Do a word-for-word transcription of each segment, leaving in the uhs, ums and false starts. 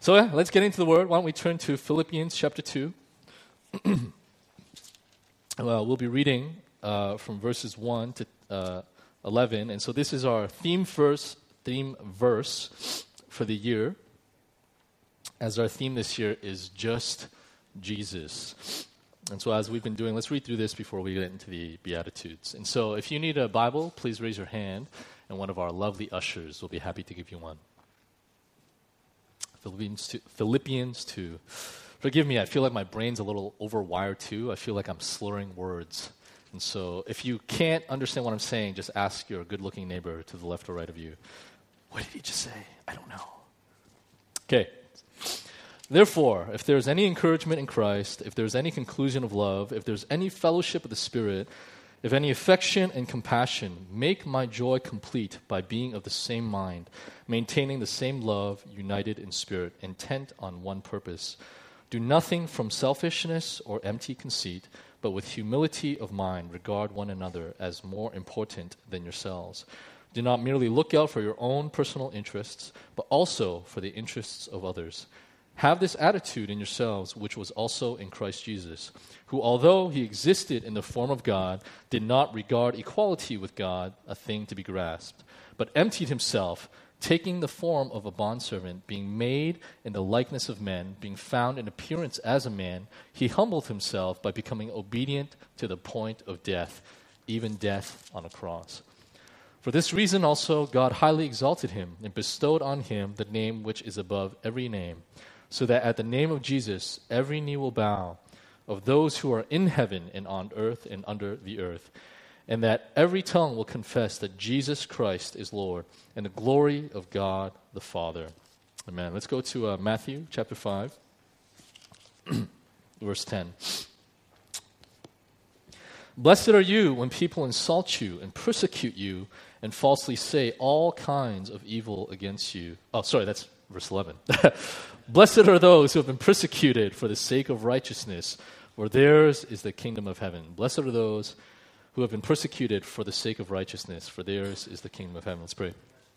So yeah, let's get into the Word. Why don't we turn to Philippians chapter two. Well, we'll be reading uh, from verses one to uh, eleven. And so this is our theme verse, theme verse for the year. As our theme this year is just Jesus. And so as we've been doing, let's read through this before we get into the Beatitudes. And so if you need a Bible, please raise your hand, and one of our lovely ushers will be happy to give you one. Philippians two. Philippians two. Forgive me, I feel like my brain's a little overwired too. I feel like I'm slurring words. And so if you can't understand what I'm saying, just ask your good-looking neighbor to the left or right of you. What did he just say? I don't know. Okay. Therefore, if there is any encouragement in Christ, if there is any conclusion of love, if there is any fellowship of the Spirit, if any affection and compassion, make my joy complete by being of the same mind, maintaining the same love, united in spirit, intent on one purpose. Do nothing from selfishness or empty conceit, but with humility of mind regard one another as more important than yourselves. Do not merely look out for your own personal interests, but also for the interests of others. Have this attitude in yourselves, which was also in Christ Jesus, who, although he existed in the form of God, did not regard equality with God a thing to be grasped, but emptied himself, taking the form of a bondservant, being made in the likeness of men, being found in appearance as a man, he humbled himself by becoming obedient to the point of death, even death on a cross. For this reason also God highly exalted him and bestowed on him the name which is above every name, so that at the name of Jesus every knee will bow, of those who are in heaven and on earth and under the earth, and that every tongue will confess that Jesus Christ is Lord, and the glory of God the Father. Amen. Let's go to uh, Matthew chapter five, verse ten. Blessed are you when people insult you and persecute you and falsely say all kinds of evil against you. Oh, sorry, that's verse eleven. Blessed are those who have been persecuted for the sake of righteousness, for theirs is the kingdom of heaven. Blessed are those who have been persecuted for the sake of righteousness, for theirs is the kingdom of heaven. Let's pray.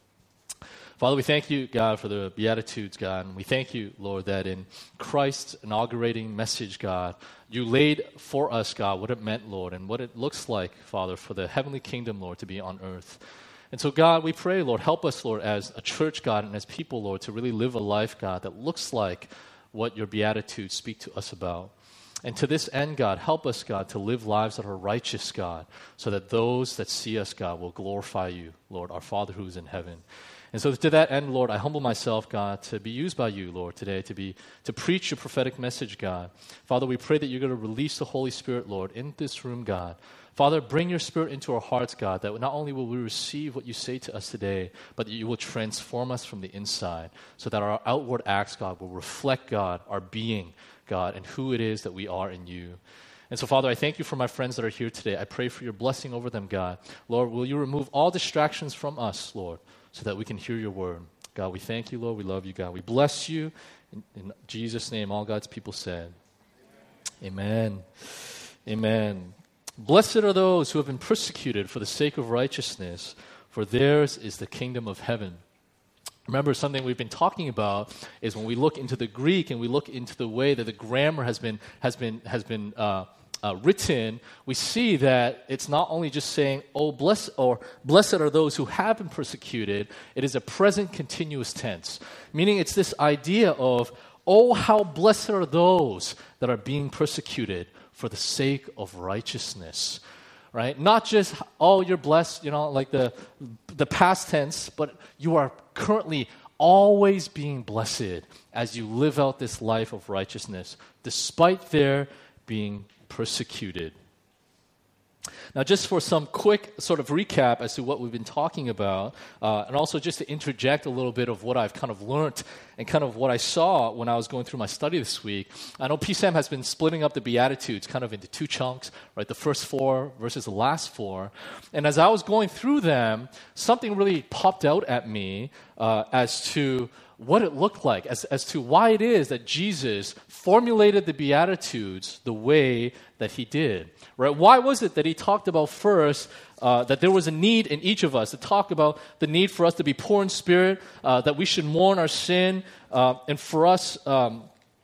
Father, we thank you, God, for the Beatitudes, God. And we thank you, Lord, that in Christ's inaugurating message, God, you laid for us, God, what it meant, Lord, and what it looks like, Father, for the heavenly kingdom, Lord, to be on earth. And so, God, we pray, Lord, help us, Lord, as a church, God, and as people, Lord, to really live a life, God, that looks like what your Beatitudes speak to us about. And to this end, God, help us, God, to live lives that are righteous, God, so that those that see us, God, will glorify you, Lord, our Father who is in heaven. And so to that end, Lord, I humble myself, God, to be used by you, Lord, today, to be to preach your prophetic message, God. Father, we pray that you're going to release the Holy Spirit, Lord, in this room, God. Father, bring your Spirit into our hearts, God, that not only will we receive what you say to us today, but that you will transform us from the inside, so that our outward acts, God, will reflect, God, our being, God, and who it is that we are in you. And so, Father, I thank you for my friends that are here today. I pray for your blessing over them, God. Lord, will you remove all distractions from us, Lord, so that we can hear your word. God, we thank you, Lord. We love you, God. We bless you. In, in Jesus' name, all God's people said. Amen. Amen. Blessed are those who have been persecuted for the sake of righteousness, for theirs is the kingdom of heaven. Remember, something we've been talking about is when we look into the Greek and we look into the way that the grammar has been has been has been uh, uh, written, we see that it's not only just saying, "Oh, bless," or "Blessed are those who have been persecuted." It is a present continuous tense, meaning it's this idea of, "Oh, how blessed are those that are being persecuted for the sake of righteousness." Right? Not just, oh, you're blessed, you know, like the the past tense, but you are currently always being blessed as you live out this life of righteousness, despite their being persecuted. Now, just for some quick sort of recap as to what we've been talking about, uh, and also just to interject a little bit of what I've kind of learned and kind of what I saw when I was going through my study this week. I know P S A M has been splitting up the Beatitudes kind of into two chunks, right? The first four versus the last four. And as I was going through them, something really popped out at me uh, as to what it looked like, as, as to why it is that Jesus formulated the Beatitudes the way that he did. Right? Why was it that he talked about first uh, that there was a need in each of us to talk about the need for us to be poor in spirit, uh, that we should mourn our sin, uh, and for us um,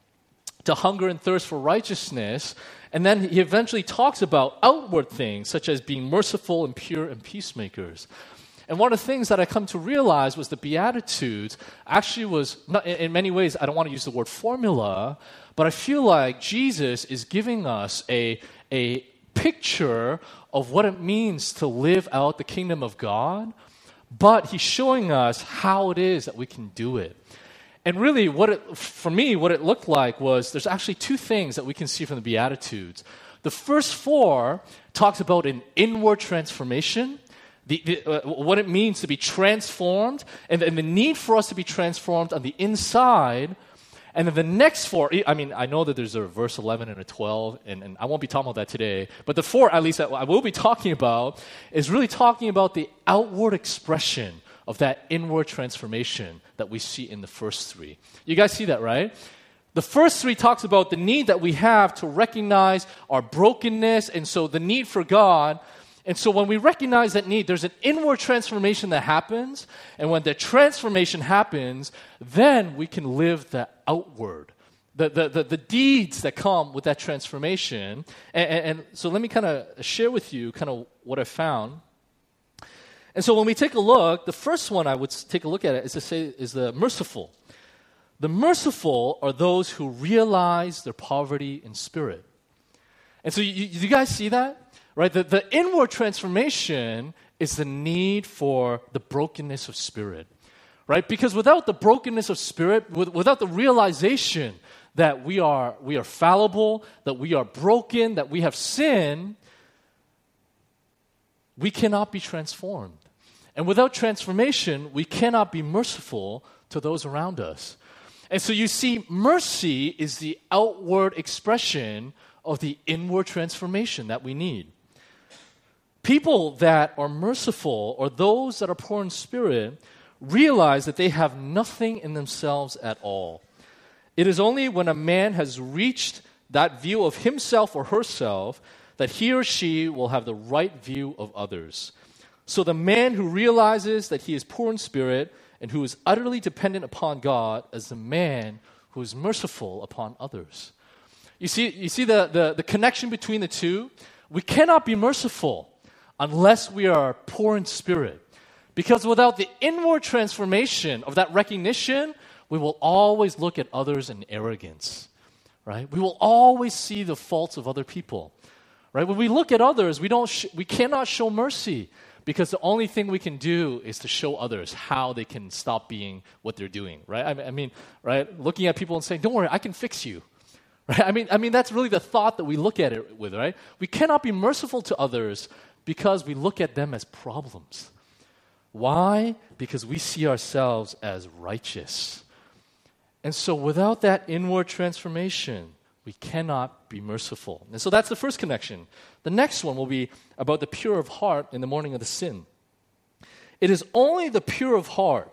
to hunger and thirst for righteousness. And then he eventually talks about outward things, such as being merciful and pure and peacemakers. And one of the things that I come to realize was the Beatitudes actually was, not, in many ways, I don't want to use the word formula, but I feel like Jesus is giving us a, a picture of what it means to live out the kingdom of God, but he's showing us how it is that we can do it. And really, what it, for me, what it looked like was there's actually two things that we can see from the Beatitudes. The first four talks about an inward transformation, the, the, uh, what it means to be transformed, and, and the need for us to be transformed on the inside. And then the next four, I mean, I know that there's a verse eleven and a twelve, and, and I won't be talking about that today, but the four, at least, that I will be talking about is really talking about the outward expression of that inward transformation that we see in the first three. You guys see that, right? The first three talks about the need that we have to recognize our brokenness, and so the need for God. And so when we recognize that need, there's an inward transformation that happens, and when the transformation happens, then we can live the outward, the, the, the, the deeds that come with that transformation. And, and, and so let me kind of share with you kind of what I found. And so when we take a look, the first one I would take a look at it is to say is the merciful. The merciful are those who realize their poverty in spirit. And so you, you guys see that? Right? The, the inward transformation is the need for the brokenness of spirit. Right? Because without the brokenness of spirit, with, without the realization that we are, we are fallible, that we are broken, that we have sin, we cannot be transformed. And without transformation, we cannot be merciful to those around us. And so you see, mercy is the outward expression of the inward transformation that we need. People that are merciful, or those that are poor in spirit, realize that they have nothing in themselves at all. It is only when a man has reached that view of himself or herself that he or she will have the right view of others. So the man who realizes that he is poor in spirit and who is utterly dependent upon God is the man who is merciful upon others. You see, you see the, the, the connection between the two? We cannot be merciful unless we are poor in spirit. Because without the inward transformation of that recognition, we will always look at others in arrogance. Right? We will always see the faults of other people. Right? When we look at others, we don't sh- we cannot show mercy, because the only thing we can do is to show others how they can stop being what they're doing. Right? I mean, I mean, right? Looking at people and saying, "Don't worry, I can fix you." Right? I mean, I mean that's really the thought that we look at it with. Right? We cannot be merciful to others because we look at them as problems. Why? Because we see ourselves as righteous. And so without that inward transformation, we cannot be merciful. And so that's the first connection. The next one will be about the pure of heart in the morning of the sin. It is only the pure of heart.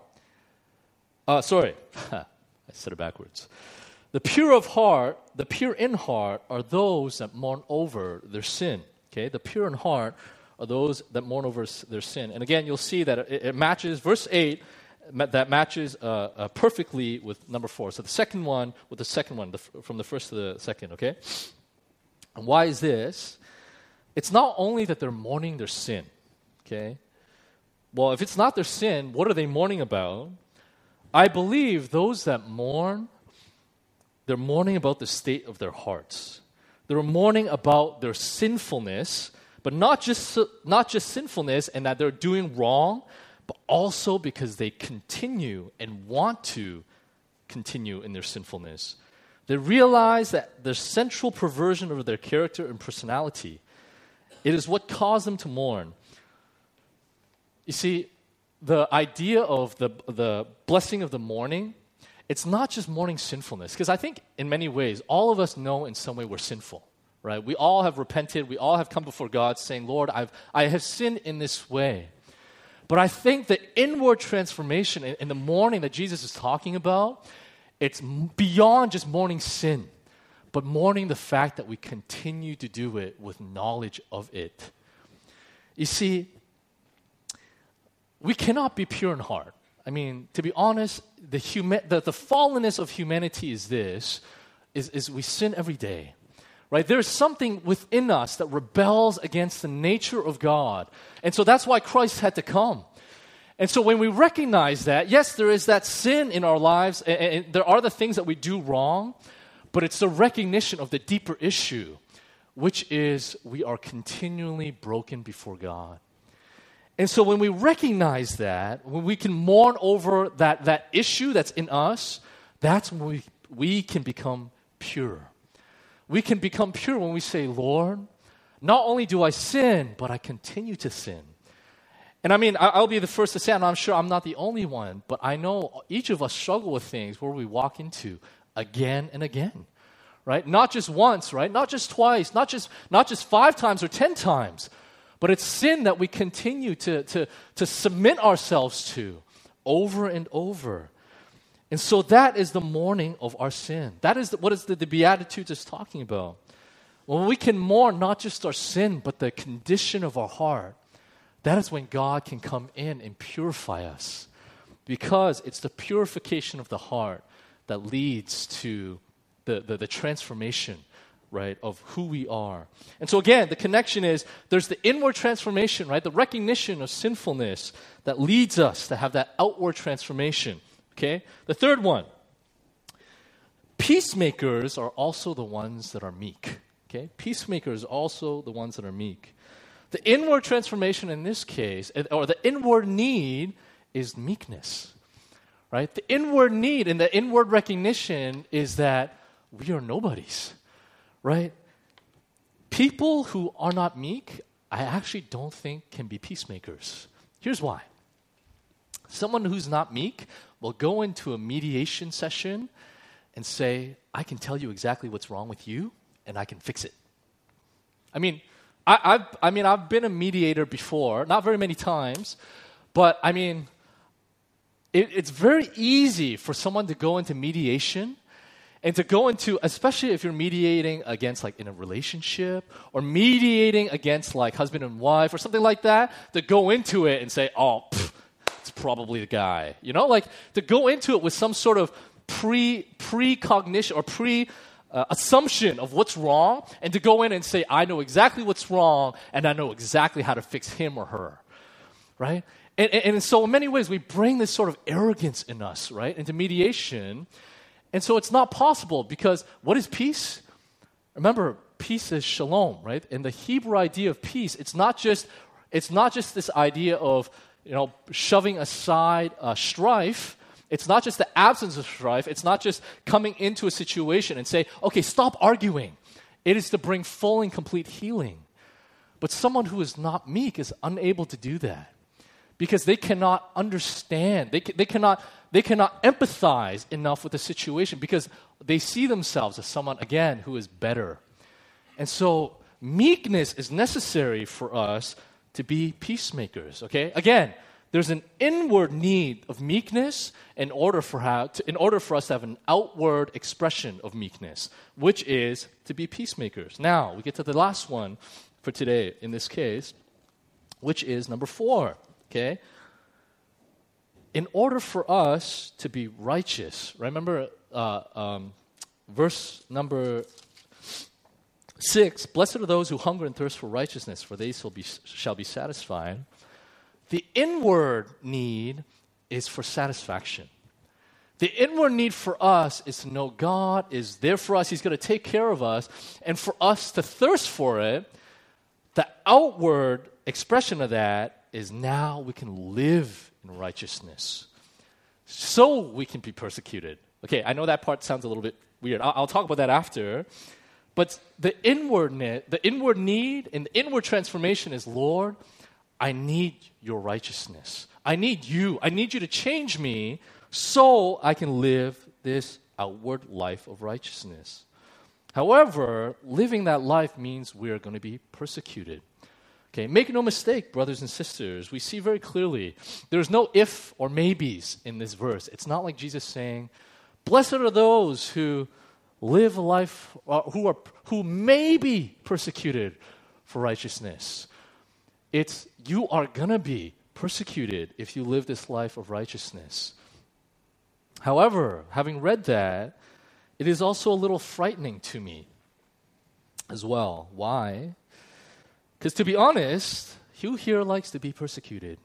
Uh, sorry, I said it backwards. The pure of heart, the pure in heart, are those that mourn over their sin. Okay, the pure in heart are those that mourn over their sin. And again, you'll see that it, it matches, verse eight, that matches uh, uh, perfectly with number four. So the second one with the second one, the, from the first to the second, okay? And why is this? It's not only that they're mourning their sin, okay? Well, if it's not their sin, what are they mourning about? I believe those that mourn, they're mourning about the state of their hearts. They're mourning about their sinfulness, but not just not just sinfulness and that they're doing wrong, but also because they continue and want to continue in their sinfulness. They realize that their central perversion of their character and personality, it is what caused them to mourn. You see, the idea of the, the blessing of the mourning, it's not just mourning sinfulness, because I think in many ways, all of us know in some way we're sinful. Right? We all have repented. We all have come before God saying, Lord, I've, I have sinned in this way. But I think the inward transformation in, in the mourning that Jesus is talking about, it's beyond just mourning sin, but mourning the fact that we continue to do it with knowledge of it. You see, we cannot be pure in heart. I mean, to be honest, the, huma- the, the fallenness of humanity is this, is, is we sin every day. Right? There's something within us that rebels against the nature of God. And so that's why Christ had to come. And so when we recognize that, yes, there is that sin in our lives, and, and there are the things that we do wrong, but it's the recognition of the deeper issue, which is we are continually broken before God. And so when we recognize that, when we can mourn over that, that issue that's in us, that's when we, we can become pure. We can become pure when we say, Lord, not only do I sin, but I continue to sin. And I mean, I'll be the first to say, and I'm sure I'm not the only one, but I know each of us struggle with things where we walk into again and again, right? Not just once, right? Not just twice, not just not just five times or ten times, but it's sin that we continue to, to, to submit ourselves to over and over. And so that is the mourning of our sin. That is the, what is the, the Beatitudes is talking about. When we can mourn not just our sin, but the condition of our heart, that is when God can come in and purify us. Because it's the purification of the heart that leads to the, the, the transformation, right, of who we are. And so again, the connection is there's the inward transformation, right, the recognition of sinfulness that leads us to have that outward transformation. Okay? The third one, peacemakers are also the ones that are meek. Okay? Peacemakers are also the ones that are meek. The inward transformation in this case, or the inward need, is meekness. Right? The inward need and the inward recognition is that we are nobodies. Right? People who are not meek, I actually don't think can be peacemakers. Here's why. Someone who's not meek will go into a mediation session and say, I can tell you exactly what's wrong with you, and I can fix it. I mean, I, I've, I mean, I've been a mediator before, not very many times, but I mean, it, it's very easy for someone to go into mediation and to go into, especially if you're mediating against like in a relationship or mediating against like husband and wife or something like that, to go into it and say, oh, pfft, probably the guy, you know, like to go into it with some sort of pre precognition or pre uh, assumption of what's wrong, and to go in and say, I know exactly what's wrong, and I know exactly how to fix him or her, right? And, and, and so in many ways we bring this sort of arrogance in us, right, into mediation, and so it's not possible because what is peace? Remember, peace is shalom, right? And the Hebrew idea of peace, it's not just it's not just this idea of you know, shoving aside uh, strife. It's not just the absence of strife. It's not just coming into a situation and say, okay, stop arguing. It is to bring full and complete healing. But someone who is not meek is unable to do that because they cannot understand. They, they, cannot, they cannot empathize enough with the situation because they see themselves as someone, again, who is better. And so meekness is necessary for us to be peacemakers, okay? Again, there's an inward need of meekness in order for how to, in order for us to have an outward expression of meekness, which is to be peacemakers. Now, we get to the last one for today in this case, which is number four, okay? In order for us to be righteous, remember uh, um, verse number Six, blessed are those who hunger and thirst for righteousness, for they shall be, shall be satisfied. The inward need is for satisfaction. The inward need for us is to know God is there for us. He's going to take care of us. And for us to thirst for it, the outward expression of that is now we can live in righteousness. So we can be persecuted. Okay, I know that part sounds a little bit weird. I'll, I'll talk about that after. But the inward need, the inward need and the inward transformation is, Lord, I need your righteousness. I need you. I need you to change me so I can live this outward life of righteousness. However, living that life means we're going to be persecuted. Okay, make no mistake, brothers and sisters. We see very clearly there's no if or maybes in this verse. It's not like Jesus saying, "Blessed are those who live a life uh, who are who may be persecuted for righteousness." It's you are gonna be persecuted if you live this life of righteousness. However, having read that, it is also a little frightening to me as well. Why? Because to be honest, who here likes to be persecuted?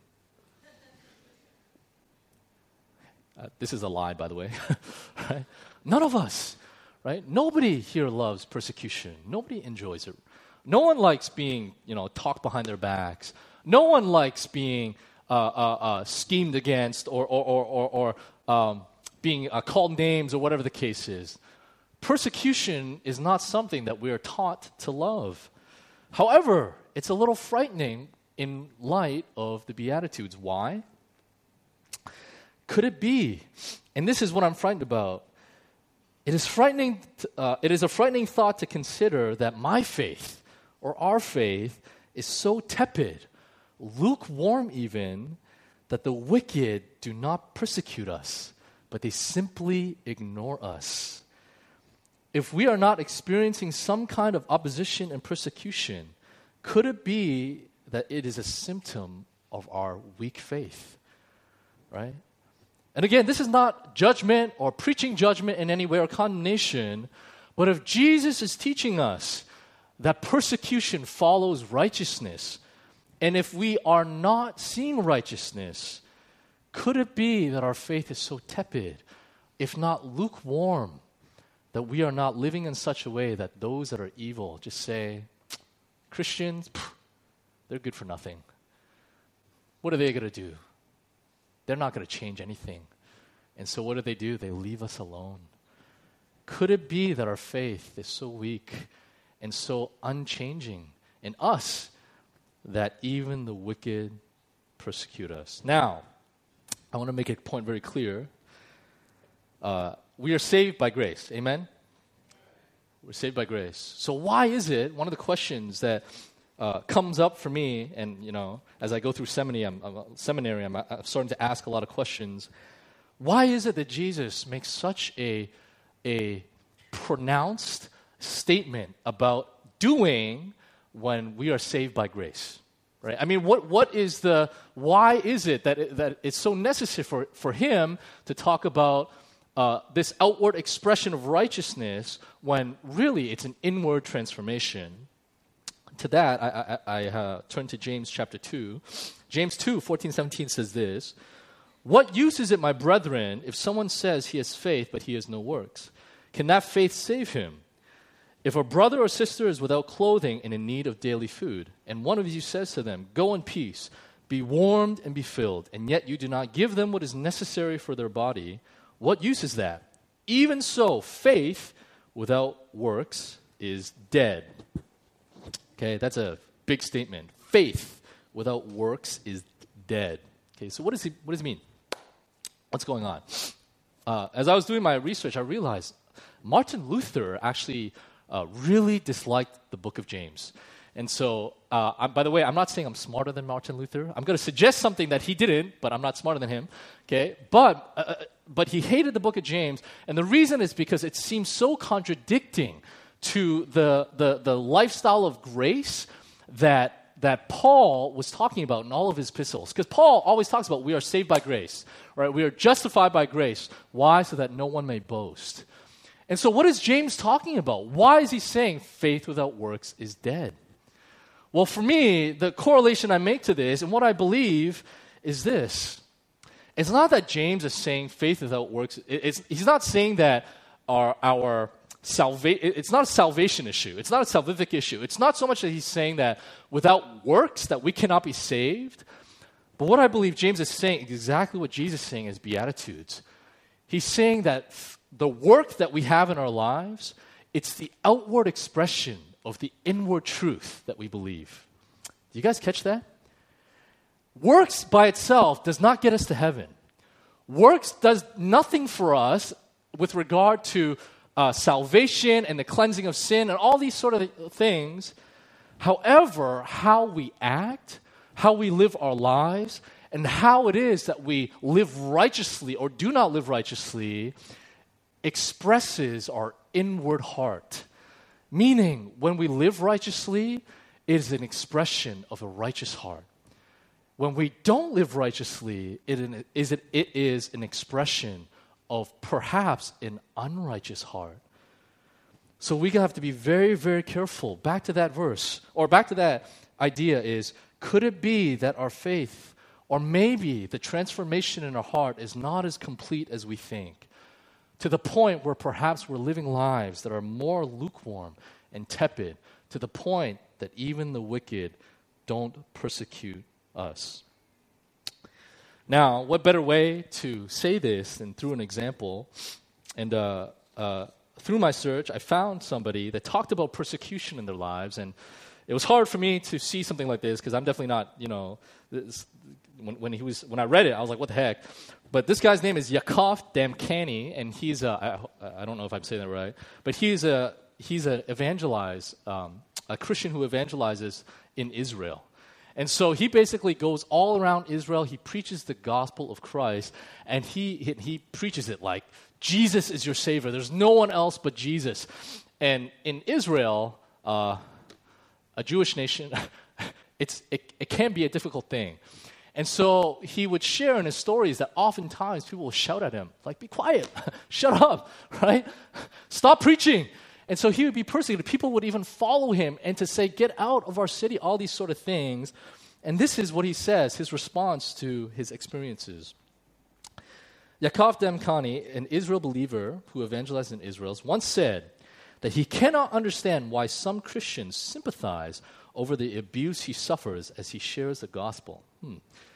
Uh, this is a lie, by the way. Right? None of us, right? Nobody here loves persecution. Nobody enjoys it. No one likes being, you know, talked behind their backs. No one likes being uh, uh, uh, schemed against or or or or, or um, being uh, called names or whatever the case is. Persecution is not something that we are taught to love. However, it's a little frightening in light of the Beatitudes. Why? Could it be, and this is what I'm frightened about, it is frightening. To, uh, it is a frightening thought to consider that my faith, or our faith, is so tepid, lukewarm even, that the wicked do not persecute us, but they simply ignore us. If we are not experiencing some kind of opposition and persecution, could it be that it is a symptom of our weak faith? Right? And again, this is not judgment or preaching judgment in any way or condemnation, but if Jesus is teaching us that persecution follows righteousness, and if we are not seeing righteousness, could it be that our faith is so tepid, if not lukewarm, that we are not living in such a way that those that are evil just say, Christians, pff, they're good for nothing. What are they going to do? They're not going to change anything. And so what do they do? They leave us alone. Could it be that our faith is so weak and so unchanging in us that even the wicked persecute us? Now, I want to make a point very clear. Uh, we are saved by grace. Amen? We're saved by grace. So why is it, one of the questions that uh, comes up for me, and you know, as I go through seminary, I'm, I'm, seminary I'm, I'm starting to ask a lot of questions. Why is it that Jesus makes such a, a pronounced statement about doing when we are saved by grace? Right? I mean, what what is the, why is it that, it, that it's so necessary for, for him to talk about uh, this outward expression of righteousness when really it's an inward transformation? To that, I, I, I uh, turn to James chapter two. James two, fourteen, seventeen says this, "What use is it, my brethren, if someone says he has faith but he has no works? Can that faith save him? If a brother or sister is without clothing and in need of daily food, and one of you says to them, 'Go in peace, be warmed and be filled,' and yet you do not give them what is necessary for their body, what use is that? Even so, faith without works is dead." Okay, that's a big statement. Faith without works is dead. Okay, so what does he, what does he mean? What's going on? Uh, as I was doing my research, I realized Martin Luther actually uh, really disliked the book of James. And so, uh, I, by the way, I'm not saying I'm smarter than Martin Luther. I'm going to suggest something that he didn't, but I'm not smarter than him. Okay, but uh, but he hated the book of James, and the reason is because it seems so contradicting to the the, the lifestyle of grace that that Paul was talking about in all of his epistles. Because Paul always talks about we are saved by grace, right? We are justified by grace. Why? So that no one may boast. And so, what is James talking about? Why is he saying faith without works is dead? Well, for me, the correlation I make to this and what I believe is this. It's not that James is saying faith without works. It's, he's not saying that our, our salvation, it's not a salvation issue. It's not a salvific issue. It's not so much that he's saying that without works that we cannot be saved. But what I believe James is saying is exactly what Jesus is saying as Beatitudes. He's saying that f- the work that we have in our lives, it's the outward expression of the inward truth that we believe. Do you guys catch that? Works by itself does not get us to heaven. Works does nothing for us with regard to uh, salvation and the cleansing of sin and all these sort of things. However, how we act, how we live our lives, and how it is that we live righteously or do not live righteously expresses our inward heart. Meaning, when we live righteously, it is an expression of a righteous heart. When we don't live righteously, it is, it, it is an expression of perhaps an unrighteous heart. So we have to be very, very careful. Back to that verse, or back to that idea is, could it be that our faith, or maybe the transformation in our heart is not as complete as we think, to the point where perhaps we're living lives that are more lukewarm and tepid, to the point that even the wicked don't persecute us. Now, what better way to say this than through an example? And uh, uh, through my search, I found somebody that talked about persecution in their lives, and it was hard for me to see something like this because I'm definitely not, you know, this, when, when he was when I read it, I was like, what the heck? But this guy's name is Yaakov Damkani, and he's a, I, I don't know if I'm saying that right, but he's a he's a evangelize, um, a Christian who evangelizes in Israel. And so he basically goes all around Israel. He preaches the gospel of Christ, and he, he he preaches it like Jesus is your Savior. There's no one else but Jesus. And in Israel, uh, a Jewish nation, it's it, it can be a difficult thing. And so he would share in his stories that oftentimes people will shout at him, like, be quiet, shut up, right? Stop preaching. And so he would be persecuted. People would even follow him and to say, get out of our city, all these sort of things. And this is what he says, his response to his experiences. Yaakov Damkani, an Israel believer who evangelized in Israel, once said that he cannot understand why some Christians sympathize over the abuse he suffers as he shares the gospel. Hmm.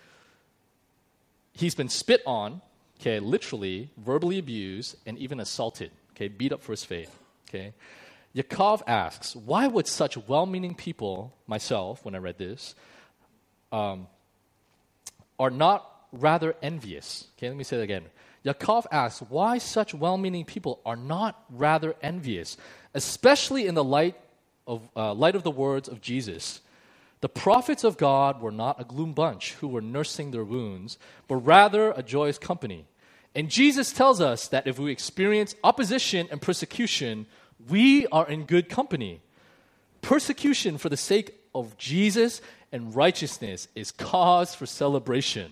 He's been spit on, okay, literally, verbally abused, and even assaulted, okay, beat up for his faith. Okay, Yaakov asks, why would such well-meaning people, myself, when I read this, um, are not rather envious? Okay, let me say that again. Yaakov asks, why such well-meaning people are not rather envious, especially in the light of uh, light of the words of Jesus. The prophets of God were not a gloom bunch who were nursing their wounds, but rather a joyous company. And Jesus tells us that if we experience opposition and persecution, we are in good company. Persecution for the sake of Jesus and righteousness is cause for celebration.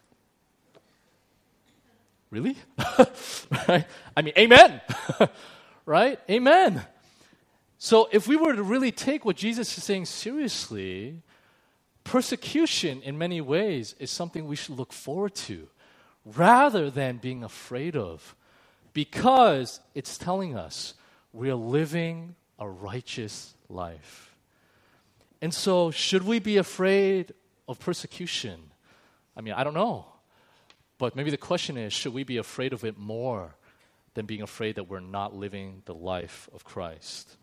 Really? Right? I mean, amen. Right? Amen. So if we were to really take what Jesus is saying seriously, persecution in many ways is something we should look forward to, rather than being afraid of, because it's telling us we're living a righteous life. And so, should we be afraid of persecution? I mean, I don't know. But maybe the question is, should we be afraid of it more than being afraid that we're not living the life of Christ?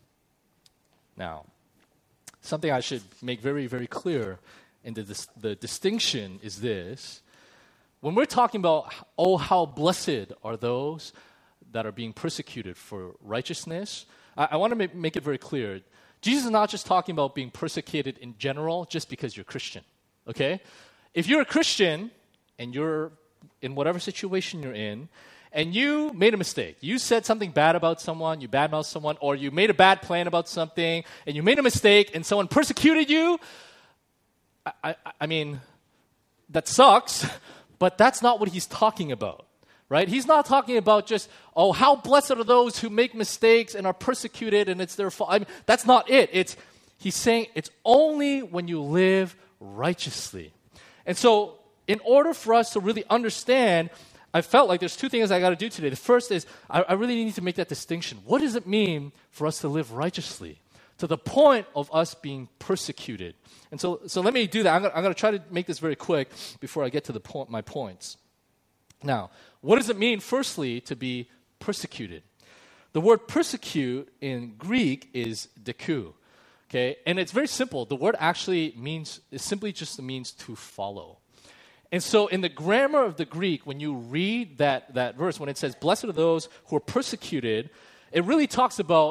Now, something I should make very, very clear in the, dis- the distinction is this. When we're talking about, oh, how blessed are those that are being persecuted for righteousness, I, I want to make, make it very clear. Jesus is not just talking about being persecuted in general just because you're Christian, okay? If you're a Christian and you're in whatever situation you're in, and you made a mistake, you said something bad about someone, you badmouthed someone, or you made a bad plan about something, and you made a mistake, and someone persecuted you, I, I, I mean, that sucks. But that's not what he's talking about, right? He's not talking about just, oh, how blessed are those who make mistakes and are persecuted and it's their fault. I mean, that's not it. It's he's saying it's only when you live righteously. And so in order for us to really understand, I felt like there's two things I got to do today. The first is I, I really need to make that distinction. What does it mean for us to live righteously to the point of us being persecuted? And so, so let me do that. I'm going, I'm going to try to make this very quick before I get to the point, my points. Now, what does it mean, firstly, to be persecuted? The word persecute in Greek is deku, okay? And it's very simple. The word actually means, it simply just means to follow. And so in the grammar of the Greek, when you read that, that verse, when it says, blessed are those who are persecuted, it really talks about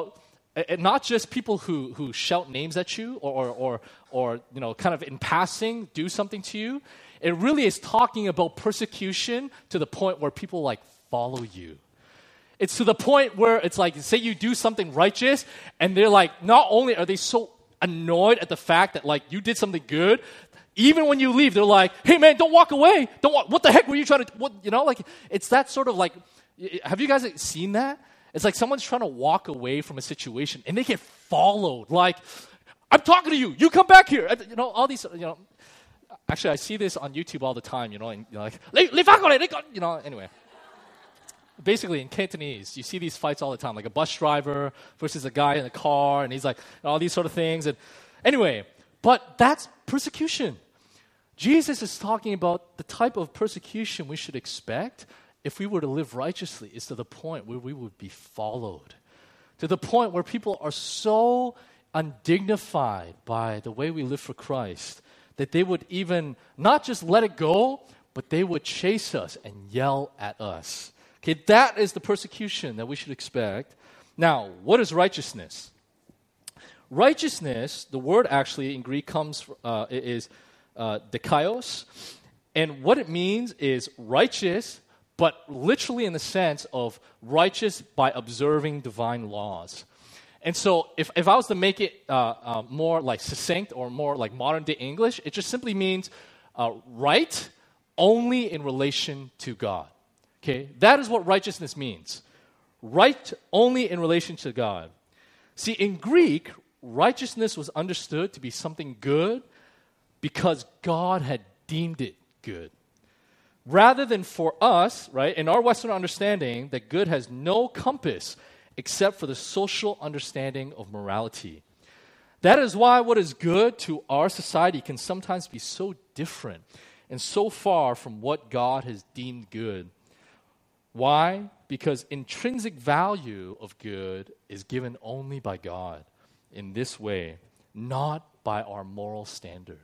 And not just people who, who shout names at you or, or, or, or, you know, kind of in passing do something to you. It really is talking about persecution to the point where people like follow you. It's to the point where it's like, say you do something righteous and they're like, not only are they so annoyed at the fact that like you did something good, even when you leave, they're like, hey man, don't walk away. Don't walk. What the heck were you trying to, what, you know, like it's that sort of like, have you guys seen that? It's like someone's trying to walk away from a situation and they get followed. Like, I'm talking to you. You come back here. You know, all these, you know. Actually, I see this on YouTube all the time, you know, and you're like, you know, anyway. Basically, in Cantonese, you see these fights all the time, like a bus driver versus a guy in a car, and he's like, all these sort of things. And anyway, but that's persecution. Jesus is talking about the type of persecution we should expect if we were to live righteously, is to the point where we would be followed, to the point where people are so undignified by the way we live for Christ that they would even not just let it go, but they would chase us and yell at us. Okay, that is the persecution that we should expect. Now, what is righteousness? Righteousness, the word actually in Greek comes uh, is uh, dikaios, and what it means is righteous, but literally in the sense of righteous by observing divine laws. And so if, if I was to make it uh, uh, more like succinct or more like modern day English, it just simply means uh, right only in relation to God. Okay, that is what righteousness means. Right only in relation to God. See, in Greek, righteousness was understood to be something good because God had deemed it good. Rather than for us, right, in our Western understanding, that good has no compass except for the social understanding of morality. That is why what is good to our society can sometimes be so different and so far from what God has deemed good. Why? Because intrinsic value of good is given only by God in this way, not by our moral standard.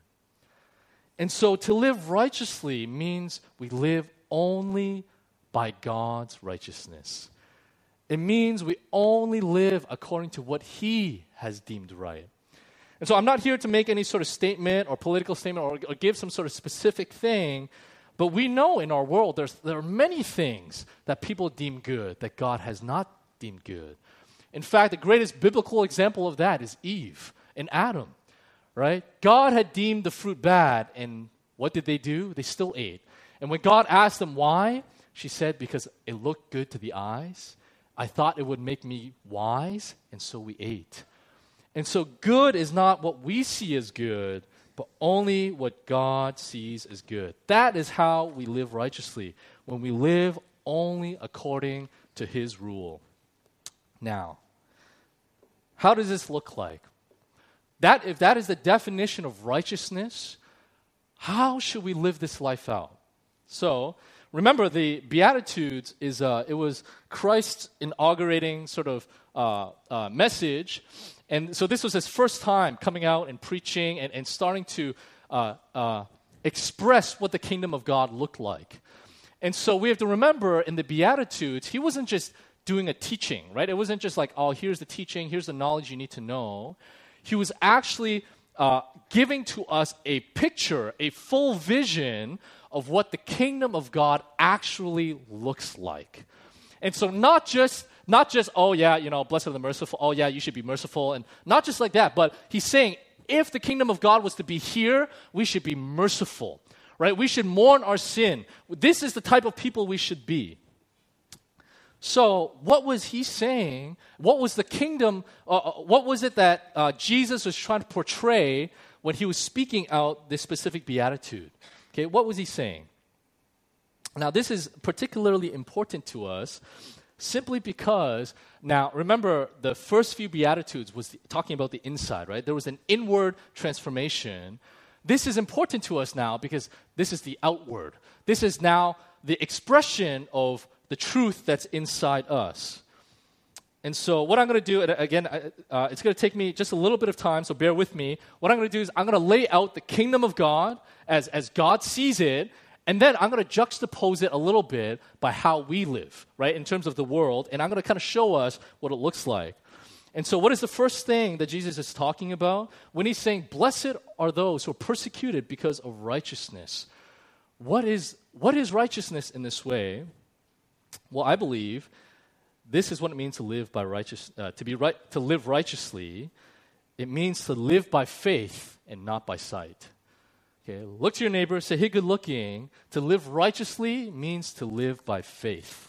And so to live righteously means we live only by God's righteousness. It means we only live according to what He has deemed right. And so I'm not here to make any sort of statement or political statement or, or give some sort of specific thing, but we know in our world there's, there are many things that people deem good that God has not deemed good. In fact, the greatest biblical example of that is Eve and Adam. Right? God had deemed the fruit bad, and what did they do? They still ate. And when God asked them why, she said, because it looked good to the eyes. I thought it would make me wise, and so we ate. And so good is not what we see as good, but only what God sees as good. That is how we live righteously, when we live only according to His rule. Now, how does this look like? That, if that is the definition of righteousness, how should we live this life out? So, remember, the Beatitudes is uh, it was Christ's inaugurating sort of uh, uh, message, and so this was His first time coming out and preaching and, and starting to uh, uh, express what the kingdom of God looked like. And so we have to remember in the Beatitudes, He wasn't just doing a teaching, right? It wasn't just like, oh, here's the teaching, here's the knowledge you need to know. He was actually uh, giving to us a picture, a full vision of what the kingdom of God actually looks like. And so not just, not just, oh yeah, you know, blessed are the merciful, oh yeah, you should be merciful, and not just like that, but He's saying if the kingdom of God was to be here, we should be merciful, right? We should mourn our sin. This is the type of people we should be. So what was He saying? What was the kingdom, uh, what was it that uh, Jesus was trying to portray when He was speaking out this specific beatitude? Okay, what was He saying? Now this is particularly important to us simply because, now remember the first few beatitudes was the, talking about the inside, right? There was an inward transformation. This is important to us now because this is the outward. This is now the expression of the truth that's inside us. And so what I'm going to do, and again, uh, it's going to take me just a little bit of time, so bear with me. What I'm going to do is I'm going to lay out the kingdom of God as, as God sees it, and then I'm going to juxtapose it a little bit by how we live, right, in terms of the world, and I'm going to kind of show us what it looks like. And so what is the first thing that Jesus is talking about? When he's saying, blessed are those who are persecuted because of righteousness. What is, what is righteousness in this way? Well, I believe this is what it means to live by righteous, uh, to be right, to live righteously. It means to live by faith and not by sight. Okay, look to your neighbor, say, hey, good looking. To live righteously means to live by faith.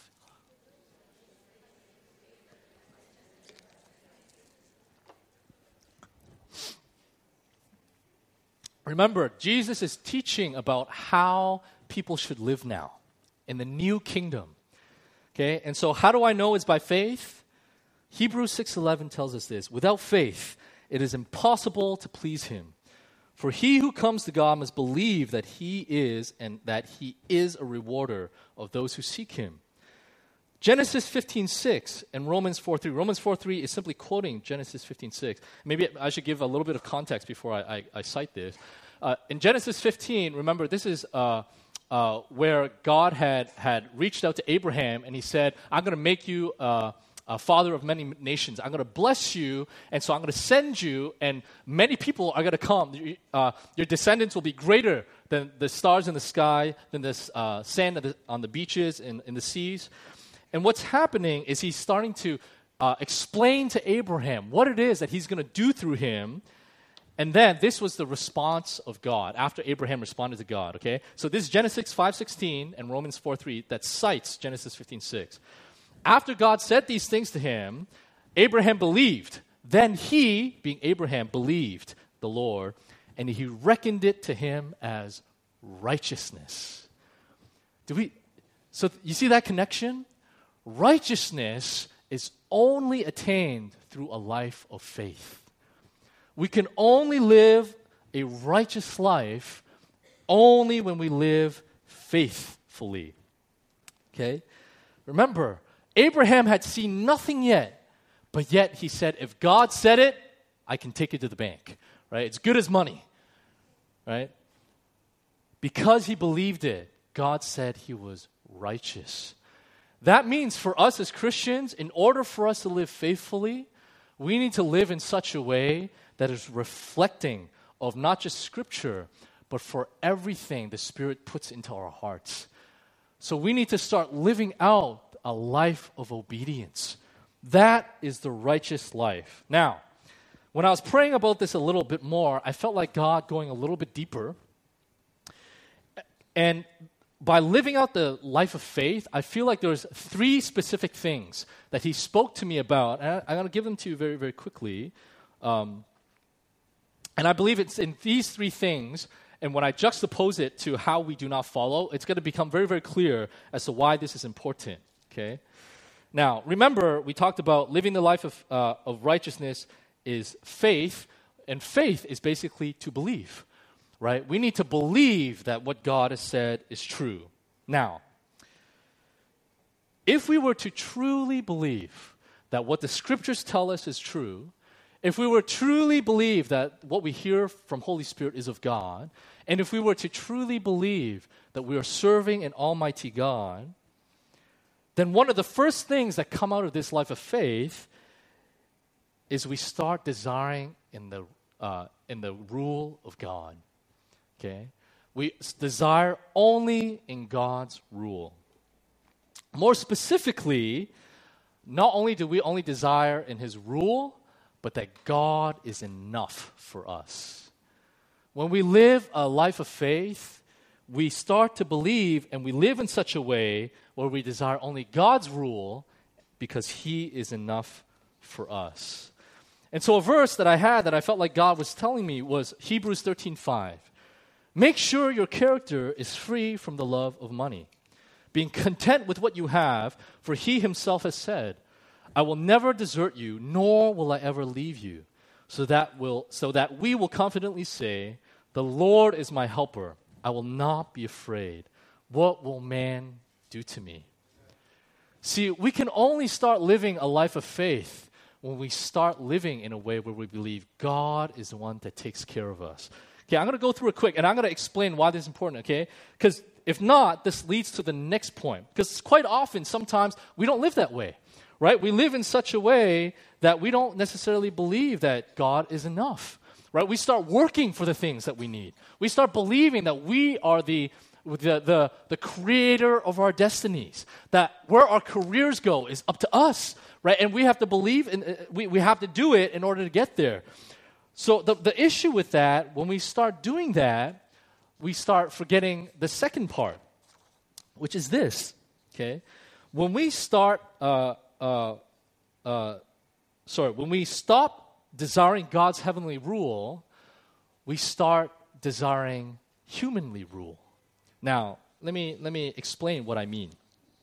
Remember, Jesus is teaching about how people should live now in the new kingdom. Okay, and so how do I know it's by faith? Hebrews six eleven tells us this. Without faith, it is impossible to please him. For he who comes to God must believe that he is and that he is a rewarder of those who seek him. Genesis fifteen six and Romans four three. Romans four three is simply quoting Genesis fifteen six. Maybe I should give a little bit of context before I, I, I cite this. Uh, in Genesis fifteen, remember, this is uh, uh, where God had, had reached out to Abraham and he said, I'm going to make you uh, a father of many nations. I'm going to bless you, and so I'm going to send you, and many people are going to come. Uh, your descendants will be greater than the stars in the sky, than the uh, sand on the, on the beaches and in the seas. And what's happening is he's starting to uh, explain to Abraham what it is that he's going to do through him. And then this was the response of God after Abraham responded to God, okay? So this is Genesis five sixteen and Romans four three that cites Genesis fifteen six. After God said these things to him, Abraham believed. Then he, being Abraham, believed the Lord, and he reckoned it to him as righteousness. Do we? So you see that connection? Righteousness is only attained through a life of faith. We can only live a righteous life only when we live faithfully. Okay? Remember, Abraham had seen nothing yet, but yet he said, if God said it, I can take it to the bank. Right? It's good as money. Right? Because he believed it, God said he was righteous. That means for us as Christians, in order for us to live faithfully, we need to live in such a way that is reflecting of not just Scripture, but for everything the Spirit puts into our hearts. So we need to start living out a life of obedience. That is the righteous life. Now, when I was praying about this a little bit more, I felt like God going a little bit deeper. And by living out the life of faith, I feel like there's three specific things that he spoke to me about. And I'm going to give them to you very, very quickly. Um, and I believe it's in these three things, and when I juxtapose it to how we do not follow, it's going to become very, very clear as to why this is important. Okay? Now, remember, we talked about living the life of, uh, of righteousness is faith, and faith is basically to believe. Right? We need to believe that what God has said is true. Now, if we were to truly believe that what the Scriptures tell us is true, if we were to truly believe that what we hear from Holy Spirit is of God, and if we were to truly believe that we are serving an almighty God, then one of the first things that come out of this life of faith is we start desiring in the uh, in the rule of God. Okay? We desire only in God's rule. More specifically, not only do we only desire in His rule, but that God is enough for us. When we live a life of faith, we start to believe and we live in such a way where we desire only God's rule because He is enough for us. And so a verse that I had that I felt like God was telling me was Hebrews thirteen five. Make sure your character is free from the love of money, being content with what you have, for He Himself has said, I will never desert you, nor will I ever leave you, so that will so that we will confidently say, the Lord is my helper. I will not be afraid. What will man do to me? See, we can only start living a life of faith when we start living in a way where we believe God is the one that takes care of us. Okay, I'm going to go through it quick, and I'm going to explain why this is important, okay? Because if not, this leads to the next point. Because quite often, sometimes, we don't live that way, right? We live in such a way that we don't necessarily believe that God is enough, right? We start working for the things that we need. We start believing that we are the the the, the creator of our destinies, that where our careers go is up to us, right? And we have to believe, in, uh, we, we have to do it in order to get there. So the, the issue with that, when we start doing that, we start forgetting the second part, which is this, okay? When we start, uh, uh, uh, sorry, when we stop desiring God's heavenly rule, we start desiring humanly rule. Now, let me let me explain what I mean.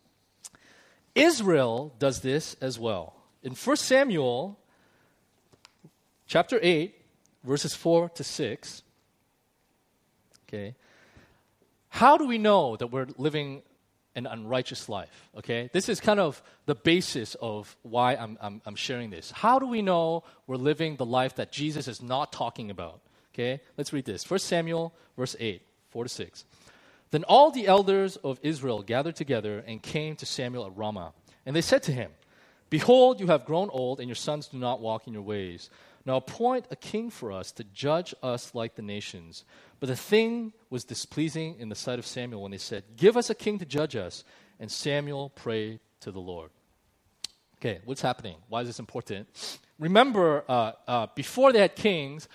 Israel does this as well. In First Samuel chapter eight, verses four to six, okay, how do we know that we're living an unrighteous life? Okay, this is kind of the basis of why I'm, I'm, I'm sharing this. How do we know we're living the life that Jesus is not talking about? Okay, let's read this. First Samuel, verse eight, four to six. Then all the elders of Israel gathered together and came to Samuel at Ramah. And they said to him, Behold, you have grown old, and your sons do not walk in your ways. Now appoint a king for us to judge us like the nations. But the thing was displeasing in the sight of Samuel when they said, Give us a king to judge us. And Samuel prayed to the Lord. Okay, what's happening? Why is this important? Remember, uh, uh, before they had kings,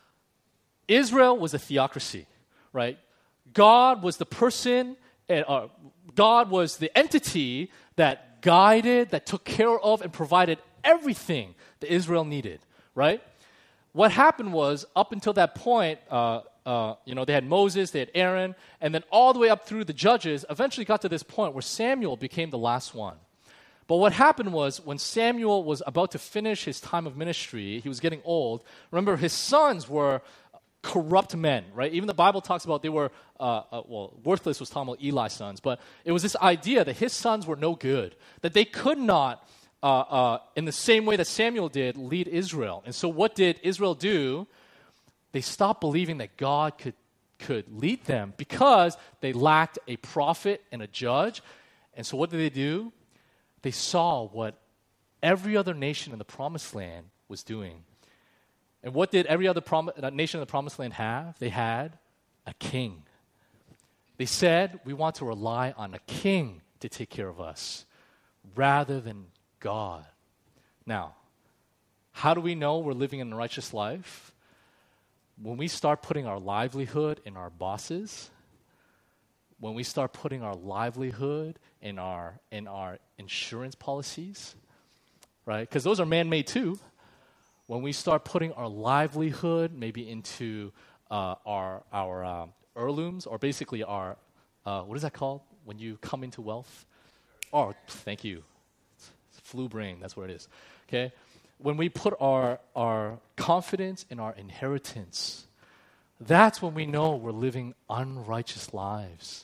Israel was a theocracy, right? God was the person, uh, God was the entity that guided, that took care of, and provided everything that Israel needed, right? What happened was, up until that point, uh, uh, you know, they had Moses, they had Aaron, and then all the way up through the judges, eventually got to this point where Samuel became the last one. But what happened was, when Samuel was about to finish his time of ministry, he was getting old. Remember, his sons were corrupt men, right? Even the Bible talks about they were, uh, uh, well, worthless was talking about Eli's sons, but it was this idea that his sons were no good, that they could not, uh, uh, in the same way that Samuel did, lead Israel. And so what did Israel do? They stopped believing that God could, could lead them because they lacked a prophet and a judge. And so what did they do? They saw what every other nation in the Promised Land was doing. And what did every other prom- nation in the Promised Land have? They had a king. They said, we want to rely on a king to take care of us rather than God. Now, how do we know we're living an unrighteous life? When we start putting our livelihood in our bosses, when we start putting our livelihood in our, in our insurance policies, right? Because those are man-made too. When we start putting our livelihood maybe into uh, our our uh, heirlooms, or basically our, uh, what is that called when you come into wealth? Oh, thank you. It's flu brain, that's what it is. Okay? When we put our, our confidence in our inheritance, that's when we know we're living unrighteous lives.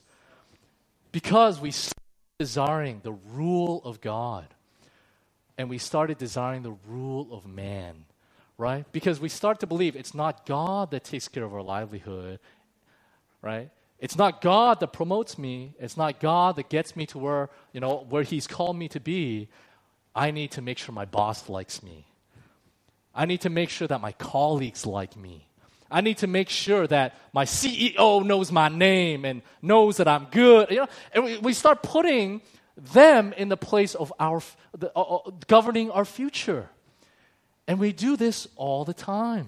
Because we started desiring the rule of God, and we started desiring the rule of man. Right? Because we start to believe it's not God that takes care of our livelihood, right? It's not God that promotes me. It's not God that gets me to where, you know, where He's called me to be. I need to make sure my boss likes me. I need to make sure that my colleagues like me. I need to make sure that my C E O knows my name and knows that I'm good. You know, and we, we start putting them in the place of our the, uh, uh, governing our future. And we do this all the time.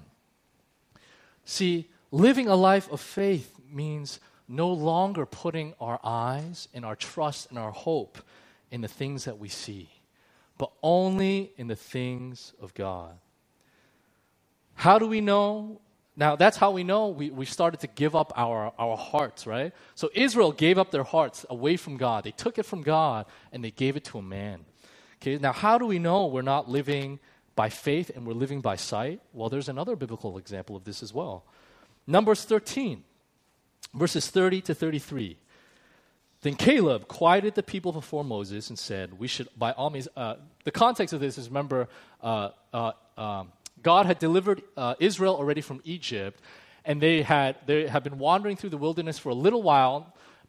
See, living a life of faith means no longer putting our eyes and our trust and our hope in the things that we see, but only in the things of God. How do we know? Now, that's how we know we, we started to give up our, our hearts, right? So Israel gave up their hearts away from God. They took it from God, and they gave it to a man. Okay, now how do we know we're not living by faith and we're living by sight? Well, there's another biblical example of this as well. Numbers thirteen, verses thirty to thirty-three. Then Caleb quieted the people before Moses and said, we should by all means, uh, the context of this is, remember, uh, uh, um, God had delivered uh, Israel already from Egypt, and they had, they had been wandering through the wilderness for a little while,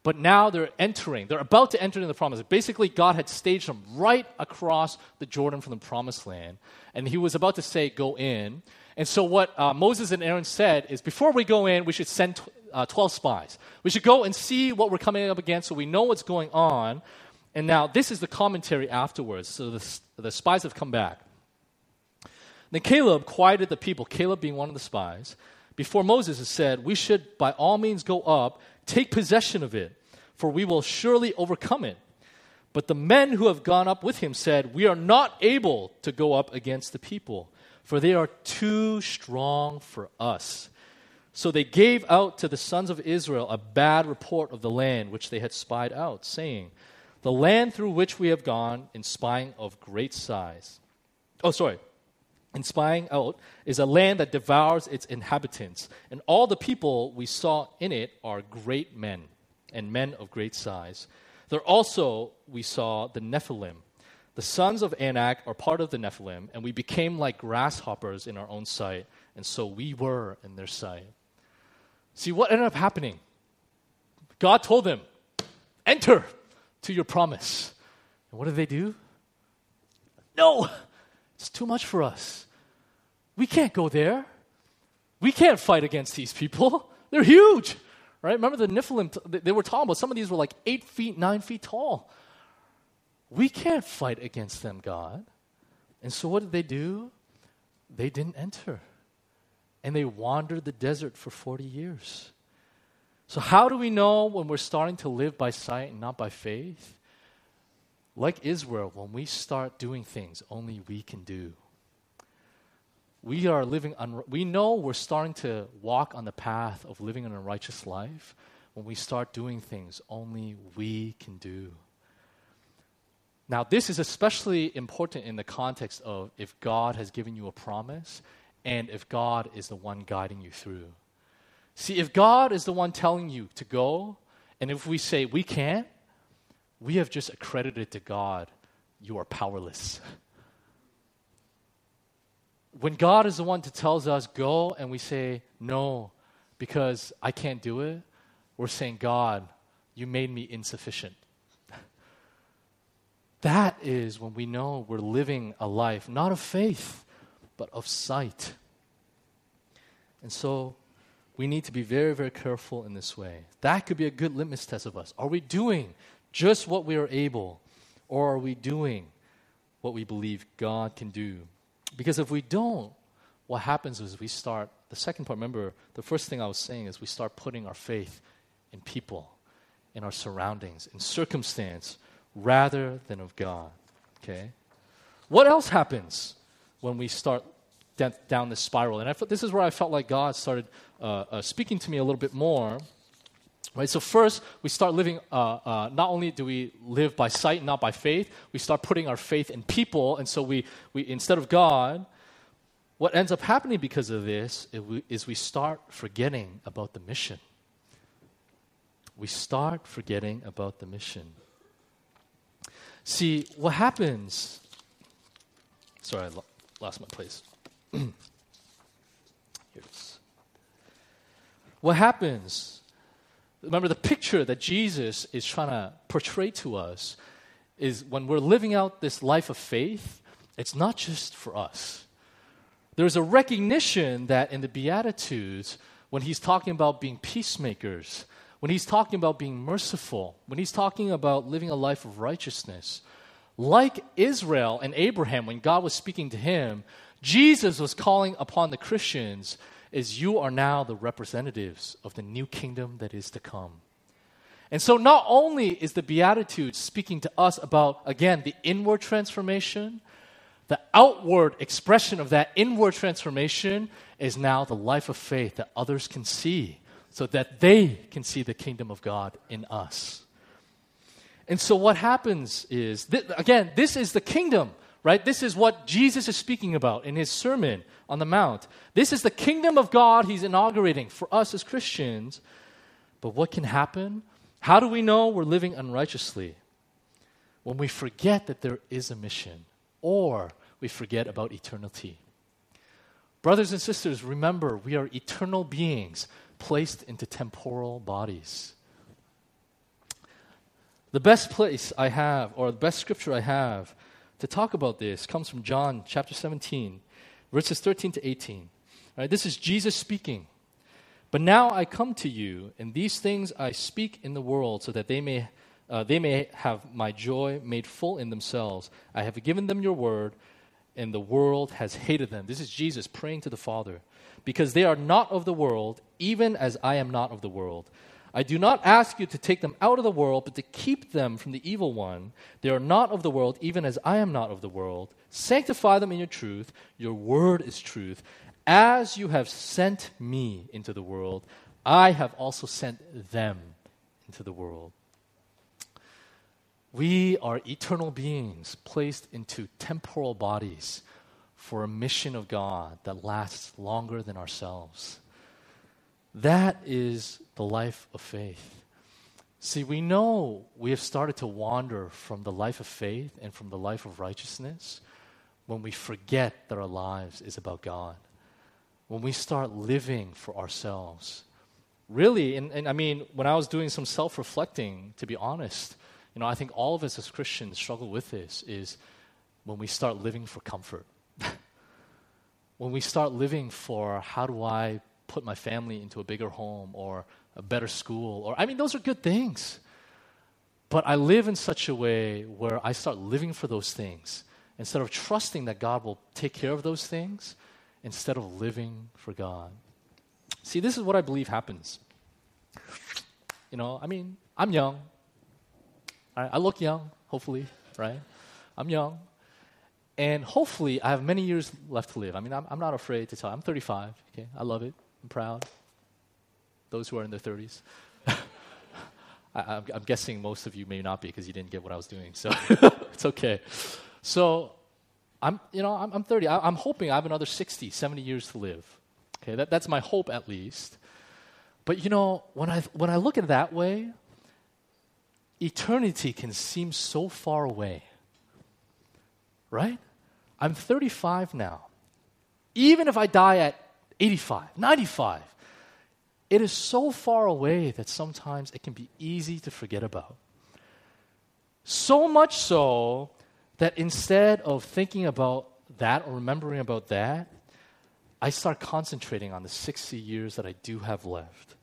But now they're entering. They're about to enter into the promised land. Basically, God had staged them right across the Jordan from the promised land. And he was about to say, go in. And so what uh, Moses and Aaron said is, before we go in, we should send tw- uh, twelve spies. We should go and see what we're coming up against so we know what's going on. And now this is the commentary afterwards. So the, the spies have come back. Then Caleb quieted the people, Caleb being one of the spies, before Moses has said, we should by all means go up, take possession of it, for we will surely overcome it. But the men who have gone up with him said, we are not able to go up against the people, for they are too strong for us. So they gave out to the sons of Israel a bad report of the land which they had spied out, saying, the land through which we have gone in spying of great size. Oh, sorry. In spying out is a land that devours its inhabitants, and all the people we saw in it are great men, and men of great size. There also we saw the Nephilim. The sons of Anak are part of the Nephilim, and we became like grasshoppers in our own sight, and so we were in their sight. See, what ended up happening? God told them, enter to your promise. And what did they do? No, it's too much for us. We can't go there. We can't fight against these people. They're huge, right? Remember the Nephilim, they were tall, but some of these were like eight feet, nine feet tall. We can't fight against them, God. And so what did they do? They didn't enter. And they wandered the desert for forty years. So how do we know when we're starting to live by sight and not by faith? Like Israel, when we start doing things only we can do. We are living, un- we know we're starting to walk on the path of living an unrighteous life when we start doing things only we can do. Now, this is especially important in the context of if God has given you a promise and if God is the one guiding you through. See, if God is the one telling you to go, and if we say we can't, we have just accredited to God, you are powerless. When God is the one that tells us go and we say no because I can't do it, we're saying, God, you made me insufficient. That is when we know we're living a life not of faith, but of sight. And so we need to be very, very careful in this way. That could be a good litmus test of us. Are we doing just what we are able, or are we doing what we believe God can do? Because if we don't, what happens is we start, the second part, remember, the first thing I was saying is we start putting our faith in people, in our surroundings, in circumstance, rather than of God. Okay? What else happens when we start d- down this spiral? And I felt, this is where I felt like God started uh, uh, speaking to me a little bit more. Right, so first, we start living, uh, uh, not only do we live by sight and not by faith, we start putting our faith in people, and so we, we instead of God, what ends up happening because of this is we, is we start forgetting about the mission. We start forgetting about the mission. See, what happens, sorry, I lo- lost my place. Here it is. What happens, remember the picture that Jesus is trying to portray to us is when we're living out this life of faith, it's not just for us. There's a recognition that in the Beatitudes, when he's talking about being peacemakers, when he's talking about being merciful, when he's talking about living a life of righteousness, like Israel and Abraham, when God was speaking to him, Jesus was calling upon the Christians as you are now the representatives of the new kingdom that is to come. And so not only is the Beatitudes speaking to us about, again, the inward transformation, the outward expression of that inward transformation is now the life of faith that others can see so that they can see the kingdom of God in us. And so what happens is, th- again, this is the kingdom, right? This is what Jesus is speaking about in his Sermon on the Mount. This is the kingdom of God he's inaugurating for us as Christians. But what can happen? How do we know we're living unrighteously? When we forget that there is a mission, or we forget about eternity. Brothers and sisters, remember, we are eternal beings placed into temporal bodies. The best place I have, or the best scripture I have to talk about this comes from John chapter seventeen, verses thirteen to eighteen. All right, this is Jesus speaking. But now I come to you, and these things I speak in the world, so that they may uh, they may have my joy made full in themselves. I have given them your word, and the world has hated them. This is Jesus praying to the Father. Because they are not of the world, even as I am not of the world. I do not ask you to take them out of the world, but to keep them from the evil one. They are not of the world, even as I am not of the world. Sanctify them in your truth. Your word is truth. As you have sent me into the world, I have also sent them into the world. We are eternal beings placed into temporal bodies for a mission of God that lasts longer than ourselves. That is the life of faith. See, we know we have started to wander from the life of faith and from the life of righteousness when we forget that our lives is about God. When we start living for ourselves. Really, and, and I mean, when I was doing some self-reflecting, to be honest, you know, I think all of us as Christians struggle with this, is when we start living for comfort. When we start living for, how do I put my family into a bigger home or a better school? Or I mean, those are good things. But I live in such a way where I start living for those things instead of trusting that God will take care of those things, instead of living for God. See, this is what I believe happens. You know, I mean, I'm young. I, I look young, hopefully, right? I'm young. And hopefully, I have many years left to live. I mean, I'm, I'm not afraid to tell. I'm thirty-five, okay? I love it. I'm proud. Those who are in their thirties. I, I'm, I'm guessing most of you may not be because you didn't get what I was doing, so it's okay. So, I'm, you know, I'm, I'm thirty. I, I'm hoping I have another sixty, seventy years to live. Okay, that, that's my hope at least. But, you know, when I when I look at it that way, eternity can seem so far away. Right? I'm thirty-five now. Even if I die at eighty-five, ninety-five, it is so far away that sometimes it can be easy to forget about. So much so that instead of thinking about that or remembering about that, I start concentrating on the sixty years that I do have left.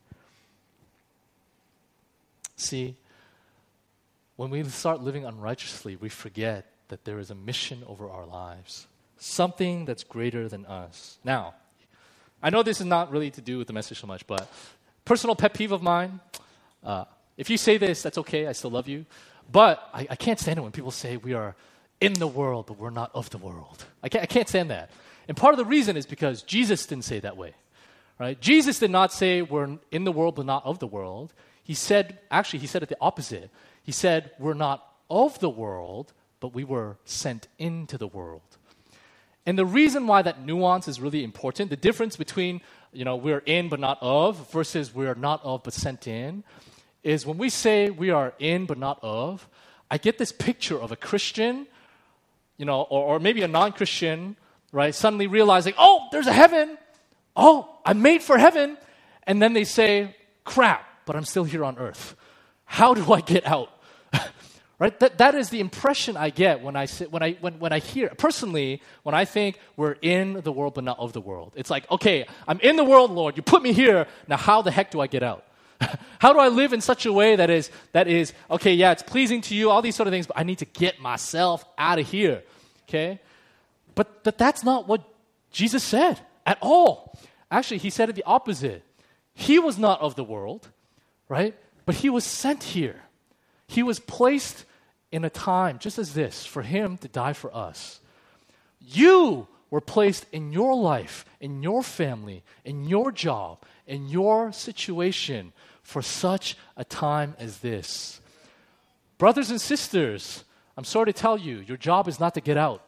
See, when we start living unrighteously, we forget that there is a mission over our lives, something that's greater than us. Now, I know this is not really to do with the message so much, but personal pet peeve of mine, uh, if you say this, that's okay, I still love you, but I, I can't stand it when people say we are in the world, but we're not of the world. I can't, I can't stand that. And part of the reason is because Jesus didn't say it that way. Right? Jesus did not say we're in the world, but not of the world. He said, actually, he said it the opposite. He said we're not of the world, but we were sent into the world. And the reason why that nuance is really important, the difference between, you know, we're in but not of versus we're not of but sent in, is when we say we are in but not of, I get this picture of a Christian, you know, or, or maybe a non-Christian, right, suddenly realizing, oh, there's a heaven. Oh, I'm made for heaven. And then they say, crap, but I'm still here on earth. How do I get out? Right? That, that is the impression I get when I, sit, when, I, when, when I hear, personally, when I think we're in the world but not of the world. It's like, okay, I'm in the world, Lord. You put me here. Now how the heck do I get out? How do I live in such a way that is, that is, okay, yeah, it's pleasing to you, all these sort of things, but I need to get myself out of here. Okay? But, but that's not what Jesus said at all. Actually, he said it the opposite. He was not of the world, right? But he was sent here. He was placed in a time just as this for him to die for us. You were placed in your life, in your family, in your job, in your situation for such a time as this. Brothers and sisters, I'm sorry to tell you, your job is not to get out.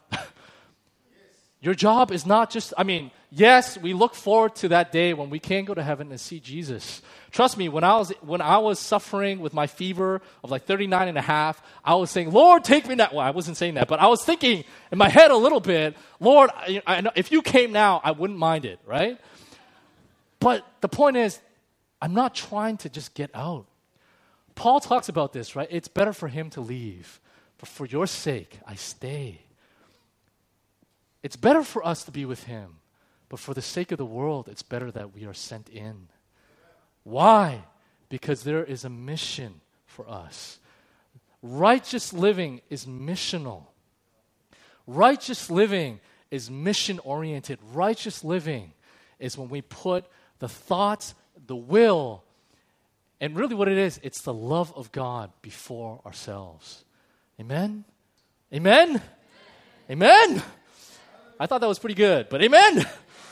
Your job is not just, I mean, yes, we look forward to that day when we can go to heaven and see Jesus. Trust me, when I was when I was suffering with my fever of like thirty-nine and a half, I was saying, Lord, take me now. Well, I wasn't saying that, but I was thinking in my head a little bit, Lord, I, I know, if you came now, I wouldn't mind it, right? But the point is, I'm not trying to just get out. Paul talks about this, right? It's better for him to leave, but for your sake, I stay. It's better for us to be with him, but for the sake of the world, it's better that we are sent in. Why? Because there is a mission for us. Righteous living is missional. Righteous living is mission-oriented. Righteous living is when we put the thoughts, the will, and really what it is, it's the love of God before ourselves. Amen? Amen? Amen? I thought that was pretty good, but amen?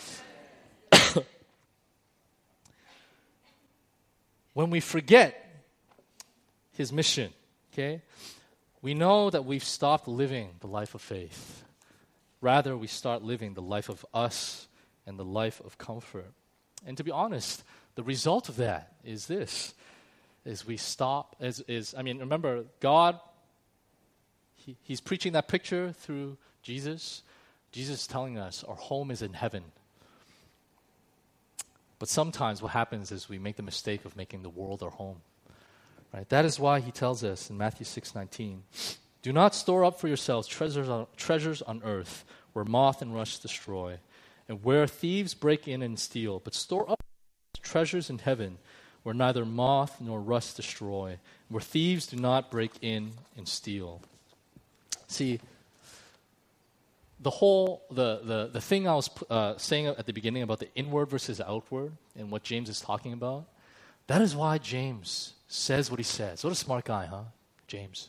When we forget his mission, okay, we know that we've stopped living the life of faith. Rather, we start living the life of us and the life of comfort. And to be honest, the result of that is this, is we stop, is, is I mean, remember, God, he, he's preaching that picture through Jesus. Jesus is telling us our home is in heaven. But sometimes what happens is we make the mistake of making the world our home. Right? That is why he tells us in Matthew six nineteen, do not store up for yourselves treasures on, treasures on earth where moth and rust destroy and where thieves break in and steal, but store up treasures in heaven where neither moth nor rust destroy, where thieves do not break in and steal. See, the whole, the, the, the thing I was uh, saying at the beginning about the inward versus outward and what James is talking about, that is why James says what he says. What a smart guy, huh? James.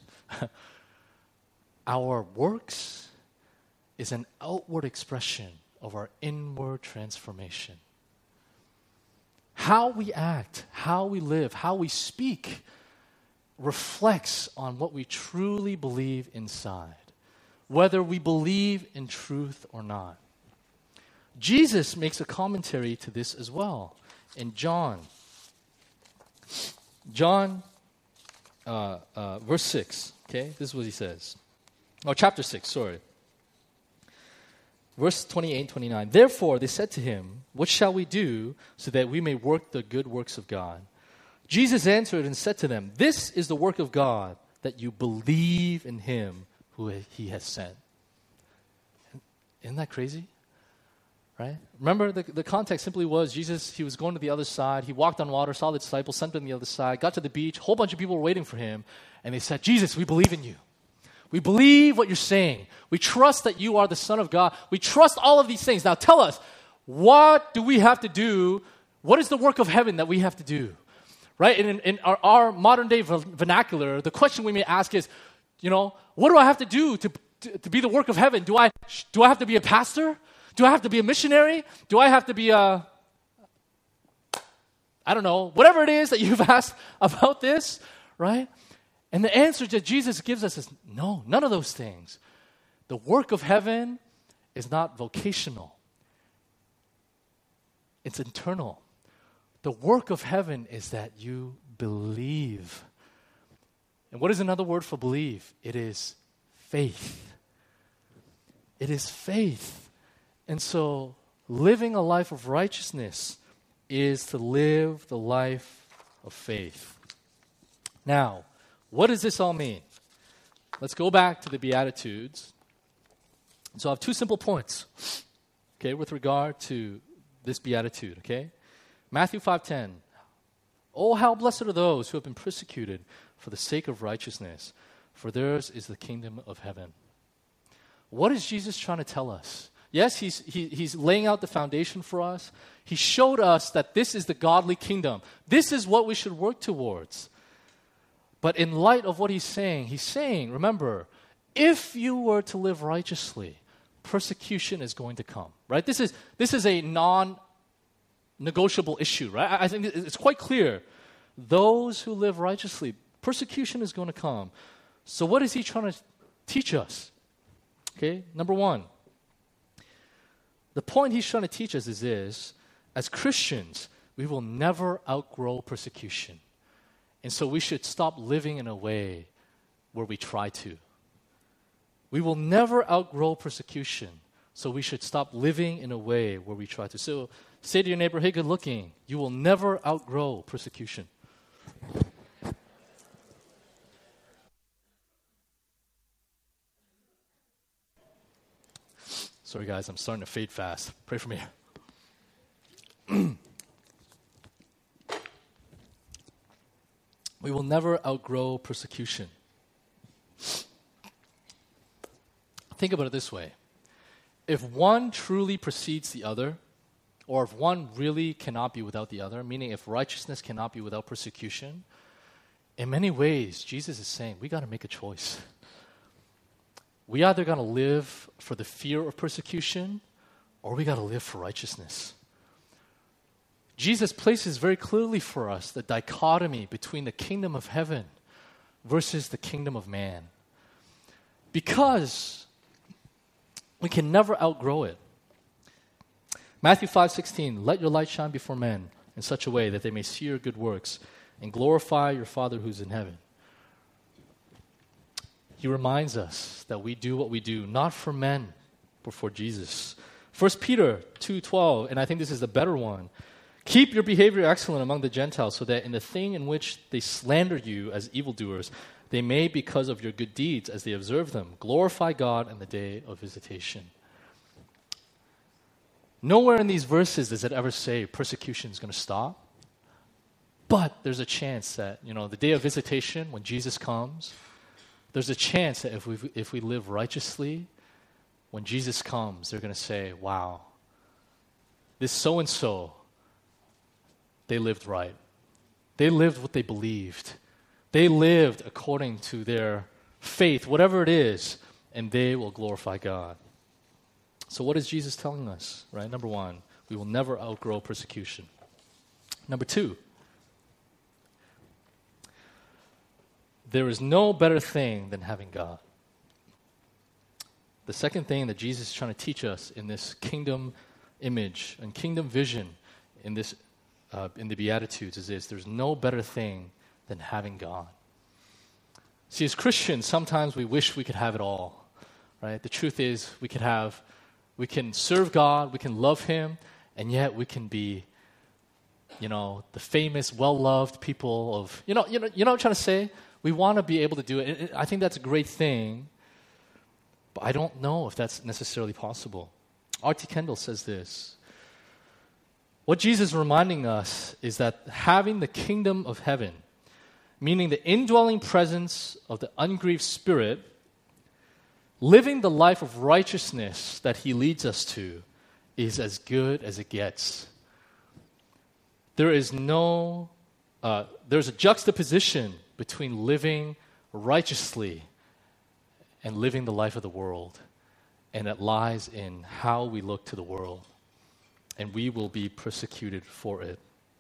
Our works is an outward expression of our inward transformation. How we act, how we live, how we speak reflects on what we truly believe inside, whether we believe in truth or not. Jesus makes a commentary to this as well in John. John, uh, uh, verse six, okay? This is what he says. Oh, chapter six, sorry. Verse twenty-eight and twenty-nine. Therefore, they said to him, what shall we do so that we may work the good works of God? Jesus answered and said to them, this is the work of God, that you believe in him who he has sent. Isn't that crazy? Right? Remember, the, the context simply was Jesus, he was going to the other side. He walked on water, saw the disciples, sent them to the other side, got to the beach. A whole bunch of people were waiting for him. And they said, Jesus, we believe in you. We believe what you're saying. We trust that you are the Son of God. We trust all of these things. Now tell us, what do we have to do? What is the work of heaven that we have to do? Right? And in, in our, our modern day vernacular, the question we may ask is, you know, what do I have to do to, to, to be the work of heaven? Do I, do I have to be a pastor? Do I have to be a missionary? Do I have to be a, I don't know, whatever it is that you've asked about this, right? And the answer that Jesus gives us is no, none of those things. The work of heaven is not vocational. It's internal. The work of heaven is that you believe. And what is another word for believe? It is faith. It is faith. And so living a life of righteousness is to live the life of faith. Now, what does this all mean? Let's go back to the Beatitudes. So I have two simple points, okay, with regard to this Beatitude, okay? Matthew five ten. Oh, how blessed are those who have been persecuted for the sake of righteousness, for theirs is the kingdom of heaven. What is Jesus trying to tell us? Yes, he's, he, he's laying out the foundation for us. He showed us that this is the godly kingdom. This is what we should work towards. But in light of what he's saying, he's saying, remember, if you were to live righteously, persecution is going to come, right? This is, this is a non-negotiable issue, right? I, I think it's quite clear. Those who live righteously, persecution is going to come. So what is he trying to teach us? Okay, number one. The point he's trying to teach us is this: as Christians, we will never outgrow persecution. And so we should stop living in a way where we try to. We will never outgrow persecution, so we should stop living in a way where we try to. So say to your neighbor, hey, good looking, you will never outgrow persecution. Sorry, guys, I'm starting to fade fast. Pray for me. We will never outgrow persecution. Think about it this way. If one truly precedes the other, or if one really cannot be without the other, meaning if righteousness cannot be without persecution, in many ways, Jesus is saying, we got to make a choice. We either got to live for the fear of persecution, or we got to live for righteousness. Jesus places very clearly for us the dichotomy between the kingdom of heaven versus the kingdom of man. Because we can never outgrow it. Matthew five sixteen, let your light shine before men in such a way that they may see your good works and glorify your Father who's in heaven. He reminds us that we do what we do, not for men, but for Jesus. First Peter two twelve, and I think this is the better one. Keep your behavior excellent among the Gentiles, so that in the thing in which they slander you as evildoers, they may, because of your good deeds, as they observe them, glorify God in the day of visitation. Nowhere in these verses does it ever say persecution is going to stop. But there's a chance that, you know, the day of visitation, when Jesus comes, there's a chance that if we if we live righteously, when Jesus comes, they're going to say, wow, this so-and-so, they lived right. They lived what they believed. They lived according to their faith, whatever it is, and they will glorify God. So what is Jesus telling us, right? Number one, we will never outgrow persecution. Number two, there is no better thing than having God. The second thing that Jesus is trying to teach us in this kingdom image and kingdom vision in this uh, in the Beatitudes is this: there's no better thing than having God. See, as Christians, sometimes we wish we could have it all, right? The truth is, we could have, we can serve God, we can love Him, and yet we can be, you know, the famous, well-loved people of, you know, you know, you know what I'm trying to say? We want to be able to do it. I think that's a great thing, but I don't know if that's necessarily possible. R T Kendall says this: what Jesus is reminding us is that having the kingdom of heaven, meaning the indwelling presence of the ungrieved Spirit, living the life of righteousness that He leads us to, is as good as it gets. There is no, uh, there's a juxtaposition between living righteously and living the life of the world, and it lies in how we look to the world, and we will be persecuted for it.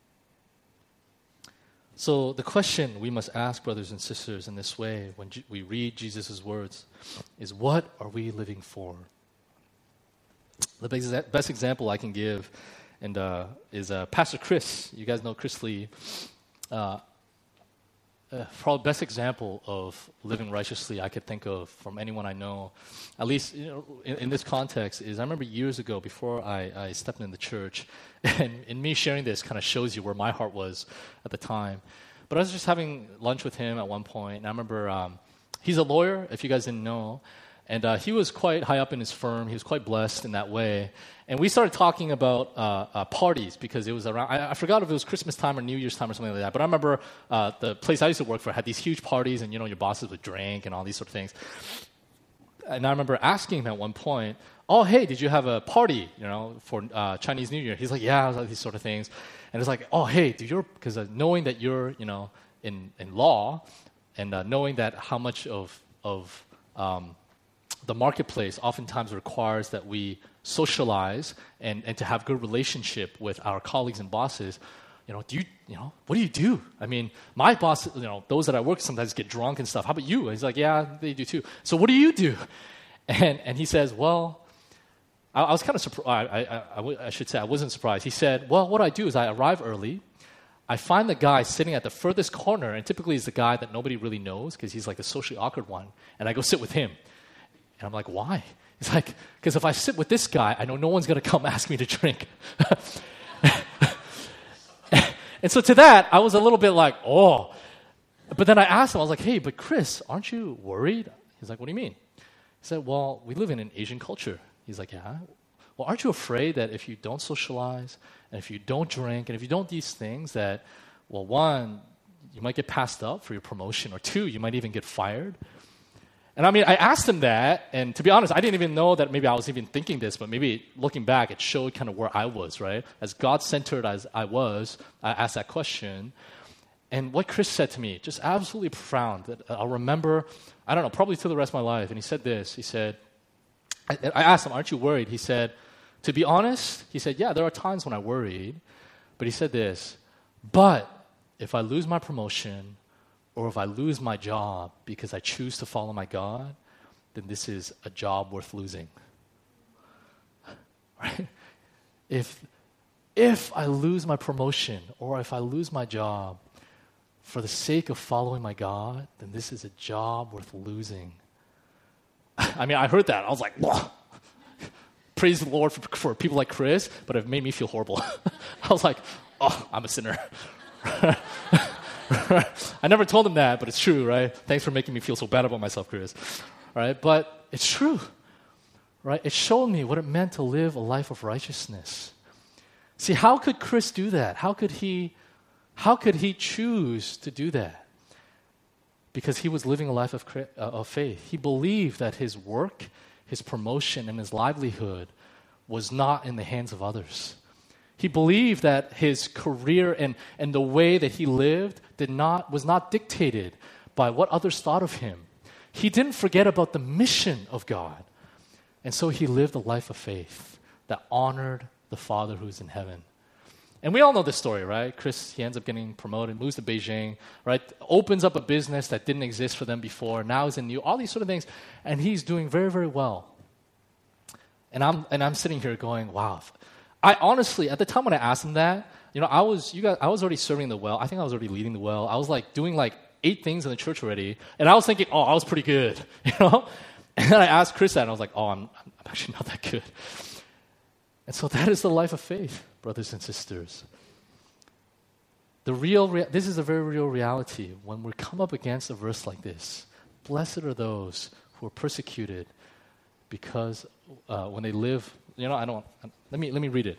So the question we must ask, brothers and sisters, in this way, when G- we read Jesus' words, is what are we living for? The best, best example I can give and uh, is uh, Pastor Chris. You guys know Chris Lee. Uh, uh, probably best example of living righteously I could think of from anyone I know, at least you know, in, in this context, is I remember years ago before I, I stepped in the church, and in me sharing this kind of shows you where my heart was at the time. But I was just having lunch with him at one point, and I remember um, he's a lawyer, if you guys didn't know, and uh, he was quite high up in his firm. He was quite blessed in that way. And we started talking about uh, uh, parties because it was around, I, I forgot if it was Christmas time or New Year's time or something like that. But I remember uh, the place I used to work for had these huge parties, and, you know, your bosses would drink and all these sort of things. And I remember asking him at one point, oh, hey, did you have a party, you know, for uh, Chinese New Year? He's like, yeah, I was like these sort of things. And it's like, oh, hey, do you, because uh, knowing that you're, you know, in, in law, and uh, knowing that how much of, of um, the marketplace oftentimes requires that we socialize and, and to have good relationship with our colleagues and bosses, you know, do you, you know, what do you do? I mean, my boss, you know, those that I work with sometimes get drunk and stuff. How about you? And he's like, yeah, they do too. So what do you do? And and he says, well, I, I was kind of surprised. I, I, I, w- I should say I wasn't surprised. He said, well, what I do is I arrive early. I find the guy sitting at the furthest corner, and typically he's the guy that nobody really knows because he's like the socially awkward one, and I go sit with him. And I'm like, why? He's like, because if I sit with this guy, I know no one's going to come ask me to drink. And so to that, I was a little bit like, oh. But then I asked him, I was like, hey, but Chris, aren't you worried? He's like, what do you mean? He said, well, we live in an Asian culture. He's like, yeah. Well, aren't you afraid that if you don't socialize and if you don't drink and if you don't do these things that, well, one, you might get passed up for your promotion, or two, you might even get fired? And I mean, I asked him that, and to be honest, I didn't even know that maybe I was even thinking this, but maybe looking back, it showed kind of where I was, right? As God-centered as I was, I asked that question. And what Chris said to me, just absolutely profound, that I'll remember, I don't know, probably through the rest of my life. And he said this, he said, I, I asked him, aren't you worried? He said, to be honest, he said, yeah, there are times when I worried. But he said this, but if I lose my promotion, or if I lose my job because I choose to follow my God, then this is a job worth losing. Right? If, if I lose my promotion or if I lose my job for the sake of following my God, then this is a job worth losing. I mean, I heard that. I was like, whoa. Praise the Lord for, for people like Chris, but it made me feel horrible. I was like, oh, I'm a sinner. I never told him that, but it's true, right? Thanks for making me feel so bad about myself, Chris. Right? But it's true, right? It showed me what it meant to live a life of righteousness. See, how could Chris do that? How could he, how could he choose to do that? Because he was living a life of, uh, of faith. He believed that his work, his promotion, and his livelihood was not in the hands of others. He believed that his career and, and the way that he lived did not, was not dictated by what others thought of him. He didn't forget about the mission of God. And so he lived a life of faith that honored the Father who's in heaven. And we all know this story, right? Chris, he ends up getting promoted, moves to Beijing, right? Opens up a business that didn't exist for them before. Now he's in New, all these sort of things. And he's doing very, very well. And I'm, and I'm sitting here going, wow. I honestly, at the time when I asked him that, you know, I was you guys, I was already serving the well. I think I was already leading the well. I was like doing like eight things in the church already, and I was thinking, oh, I was pretty good, you know. And then I asked Chris that, and I was like, oh, I'm, I'm actually not that good. And so that is the life of faith, brothers and sisters. The real, rea- this is a very real reality. When we come up against a verse like this, blessed are those who are persecuted because uh, when they live. You know, I don't. Let me let me read it.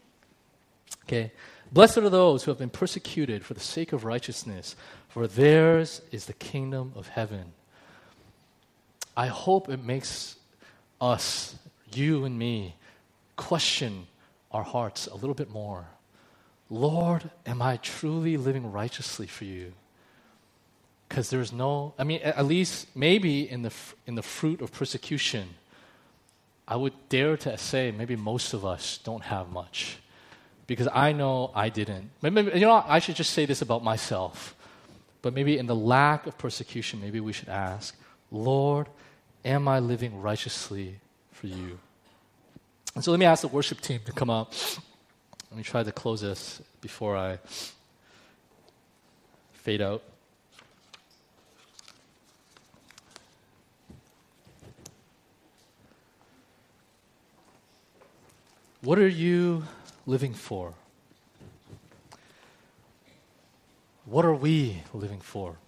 Okay, blessed are those who have been persecuted for the sake of righteousness, for theirs is the kingdom of heaven. I hope it makes us, you and me, question our hearts a little bit more. Lord, am I truly living righteously for you? Because there's no. I mean, at least maybe in the in the fruit of persecution, I would dare to say maybe most of us don't have much, because I know I didn't. Maybe, you know, I should just say this about myself, but maybe in the lack of persecution, maybe we should ask, Lord, am I living righteously for you? And so let me ask the worship team to come up. Let me try to close this before I fade out. What are you living for? What are we living for?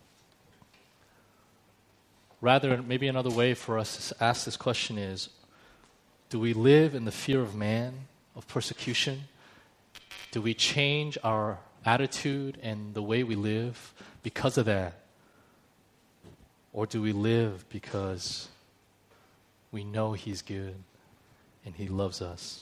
Rather, maybe another way for us to ask this question is, do we live in the fear of man, of persecution? Do we change our attitude and the way we live because of that? Or do we live because we know He's good and He loves us?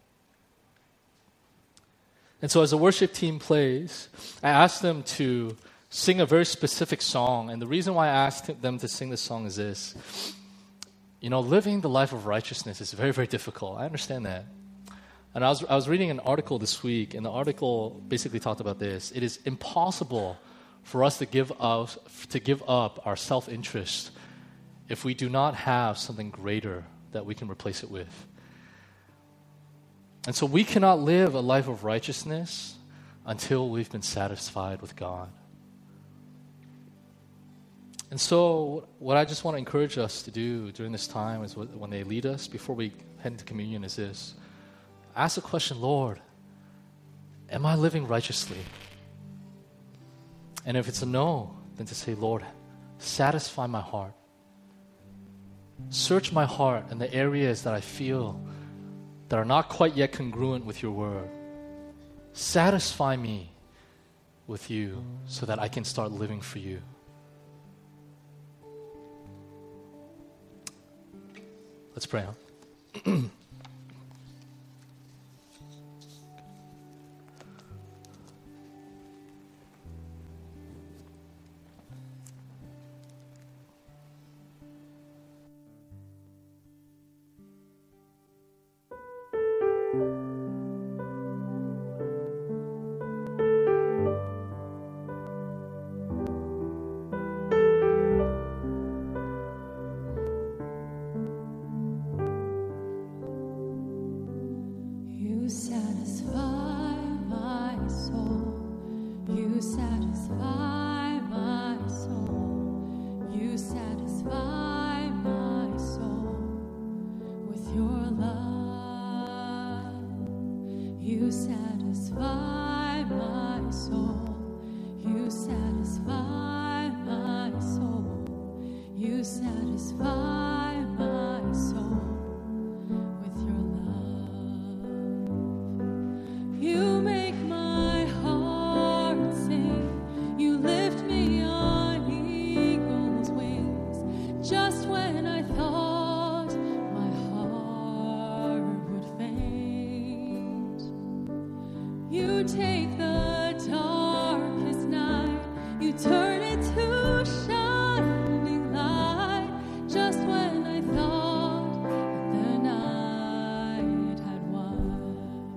And so as the worship team plays, I asked them to sing a very specific song. And the reason why I asked them to sing this song is this. You know, living the life of righteousness is very, very difficult. I understand that. And I was I was reading an article this week, and the article basically talked about this. It is impossible for us to give up, to give up our self-interest if we do not have something greater that we can replace it with. And so we cannot live a life of righteousness until we've been satisfied with God. And so what I just want to encourage us to do during this time is when they lead us, before we head into communion, is this. Ask the question, Lord, am I living righteously? And if it's a no, then to say, Lord, satisfy my heart. Search my heart and the areas that I feel that are not quite yet congruent with your word. Satisfy me with you so that I can start living for you. Let's pray, huh? You satisfy my soul. You satisfy my soul. You satisfy my soul with your love. You satisfy my soul. You satisfy my soul. You satisfy my soul with your love. You make my heart sing. You lift me on eagle's wings. Just when I thought my heart would faint, you take the darkest night. You turn it to shining light. Just when I thought the night had won,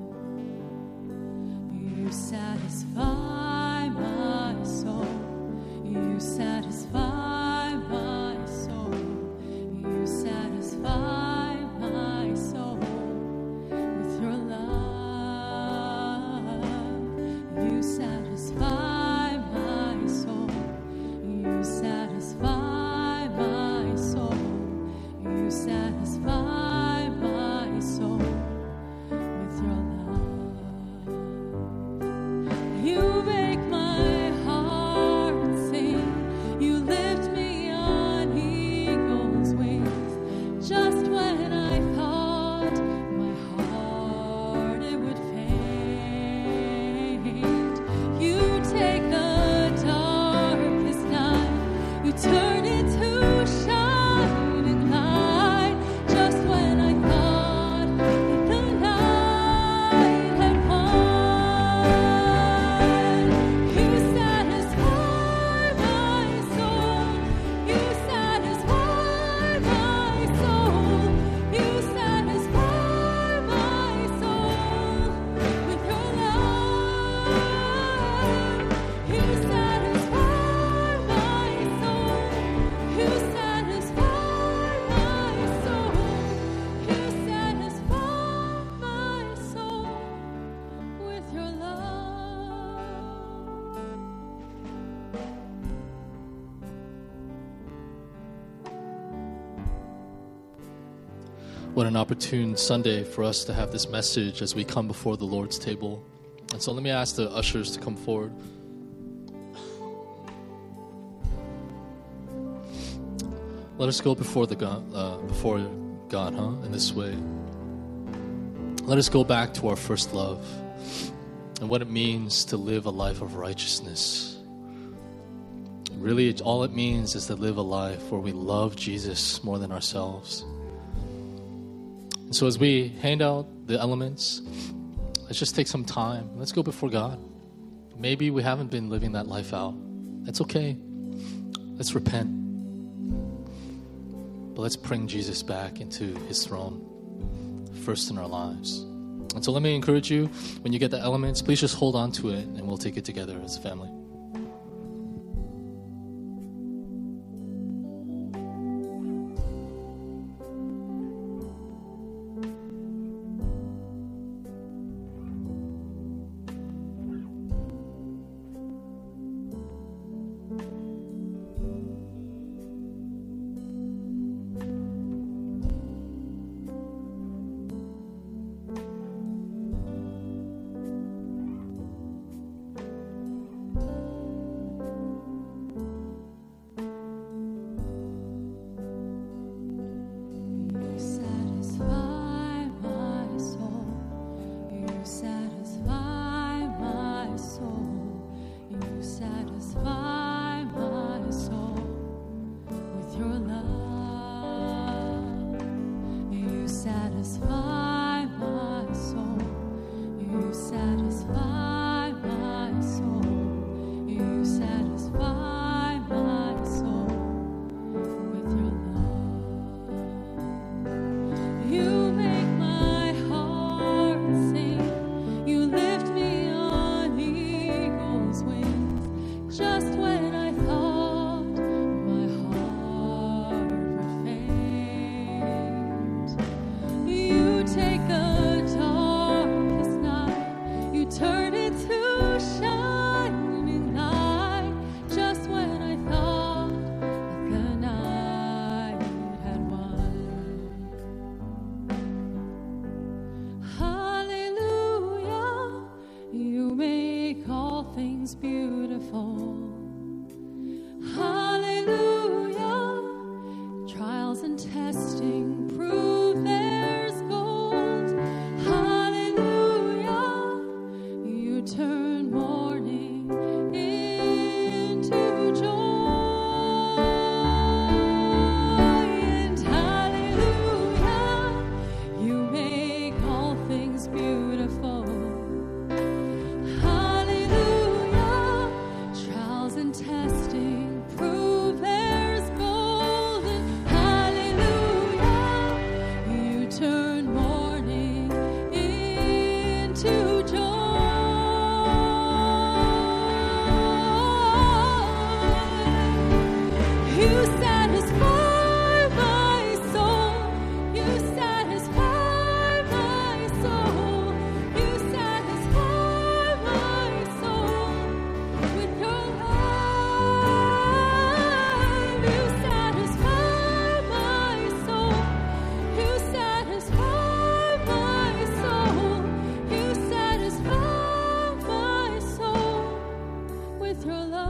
you satisfy my soul. You satisfy my soul. You satisfy my soul with your love. You satisfy my soul. You satisfy my soul. You satisfy my soul with your love. You make my heart sing. You lift me on eagle's wings. Just when I thought my heart it would faint, you take the darkest night. You turn it to shining light. Just when I thought that the night had won, you satisfy my soul. You satisfy my soul. You satisfy my soul with your love. You satisfy my soul. You satisfy my soul. You satisfy my soul with your love. What an opportune Sunday for us to have this message as we come before the Lord's table. And so let me ask the ushers to come forward. Let us go before the God, uh, before God, huh? In this way. Let us go back to our first love and what it means to live a life of righteousness. Really, it- all it means is to live a life where we love Jesus more than ourselves. And so as we hand out the elements, let's just take some time. Let's go before God. Maybe we haven't been living that life out. That's okay. Let's repent. But let's bring Jesus back into his throne first in our lives. And so let me encourage you, when you get the elements, please just hold on to it and we'll take it together as a family. things beautiful. Hallelujah. Trials and testing prove there's gold. Hallelujah. You turn mourning into joy. And hallelujah, you make all things beautiful. Hallelujah. Trials and testing prove there's gold. And hallelujah, you turn mourning into joy. You satisfy my soul. You satisfy my soul. You satisfy my soul with your love. You satisfy my soul. You satisfy my soul. You satisfy my soul with your love.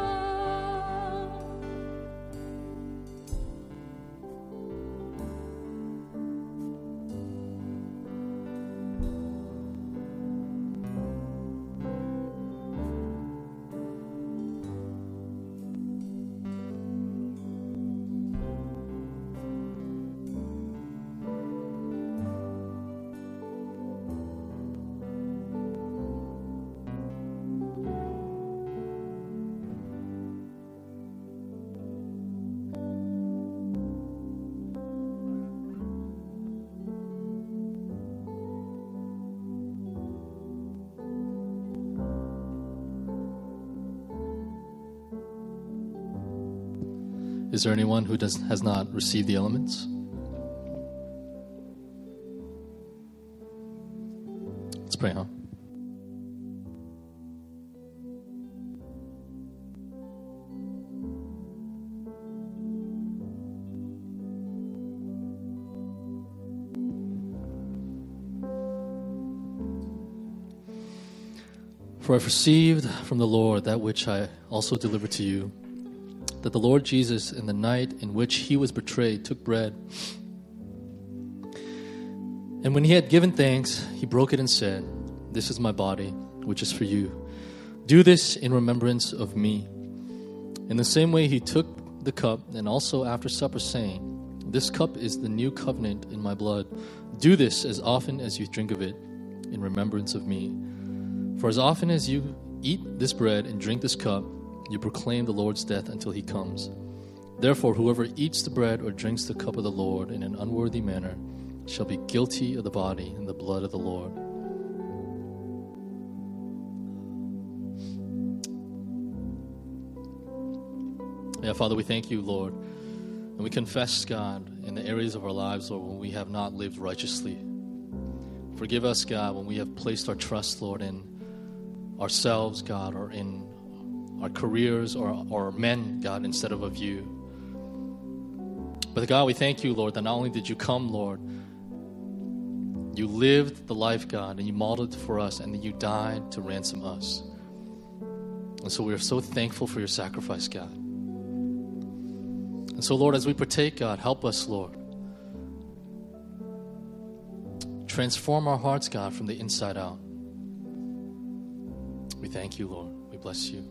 Is there anyone who does, has not received the elements? Let's pray, huh? For I have received from the Lord that which I also delivered to you, that the Lord Jesus, in the night in which he was betrayed, took bread. And when he had given thanks, he broke it and said, "This is my body, which is for you. Do this in remembrance of me." In the same way, he took the cup, and also after supper, saying, "This cup is the new covenant in my blood. Do this as often as you drink of it in remembrance of me. For as often as you eat this bread and drink this cup, you proclaim the Lord's death until he comes. Therefore, whoever eats the bread or drinks the cup of the Lord in an unworthy manner shall be guilty of the body and the blood of the Lord. Yeah, Father, we thank you, Lord. And we confess, God, in the areas of our lives, Lord, when we have not lived righteously. Forgive us, God, when we have placed our trust, Lord, in ourselves, God, or in our careers or, or men, God, instead of of you. But God, we thank you, Lord, that not only did you come, Lord, you lived the life, God, and you modeled it for us, and then you died to ransom us. And so we are so thankful for your sacrifice, God. And so, Lord, as we partake, God, help us, Lord. Transform our hearts, God, from the inside out. We thank you, Lord. We bless you.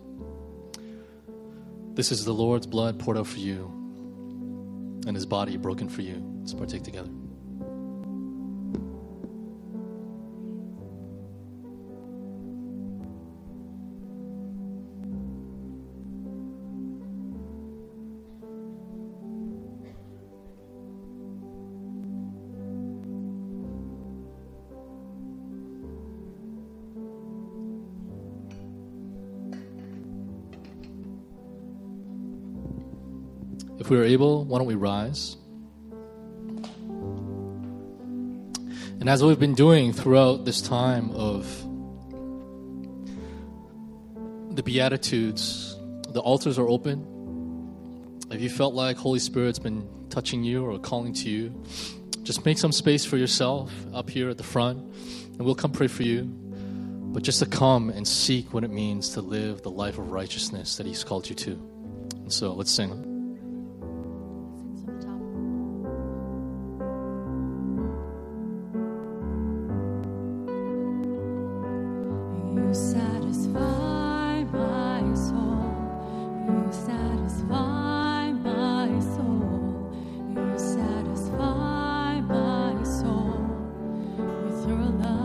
This is the Lord's blood poured out for you, and his body broken for you. Let's partake together. If we are able, why don't we rise? And as we've been doing throughout this time of the Beatitudes, the altars are open. If you felt like Holy Spirit's been touching you or calling to you, just make some space for yourself up here at the front, and we'll come pray for you. but just to come and seek what it means to live the life of righteousness that He's called you to. And so let's sing. You satisfy my soul. You satisfy my soul. You satisfy my soul with your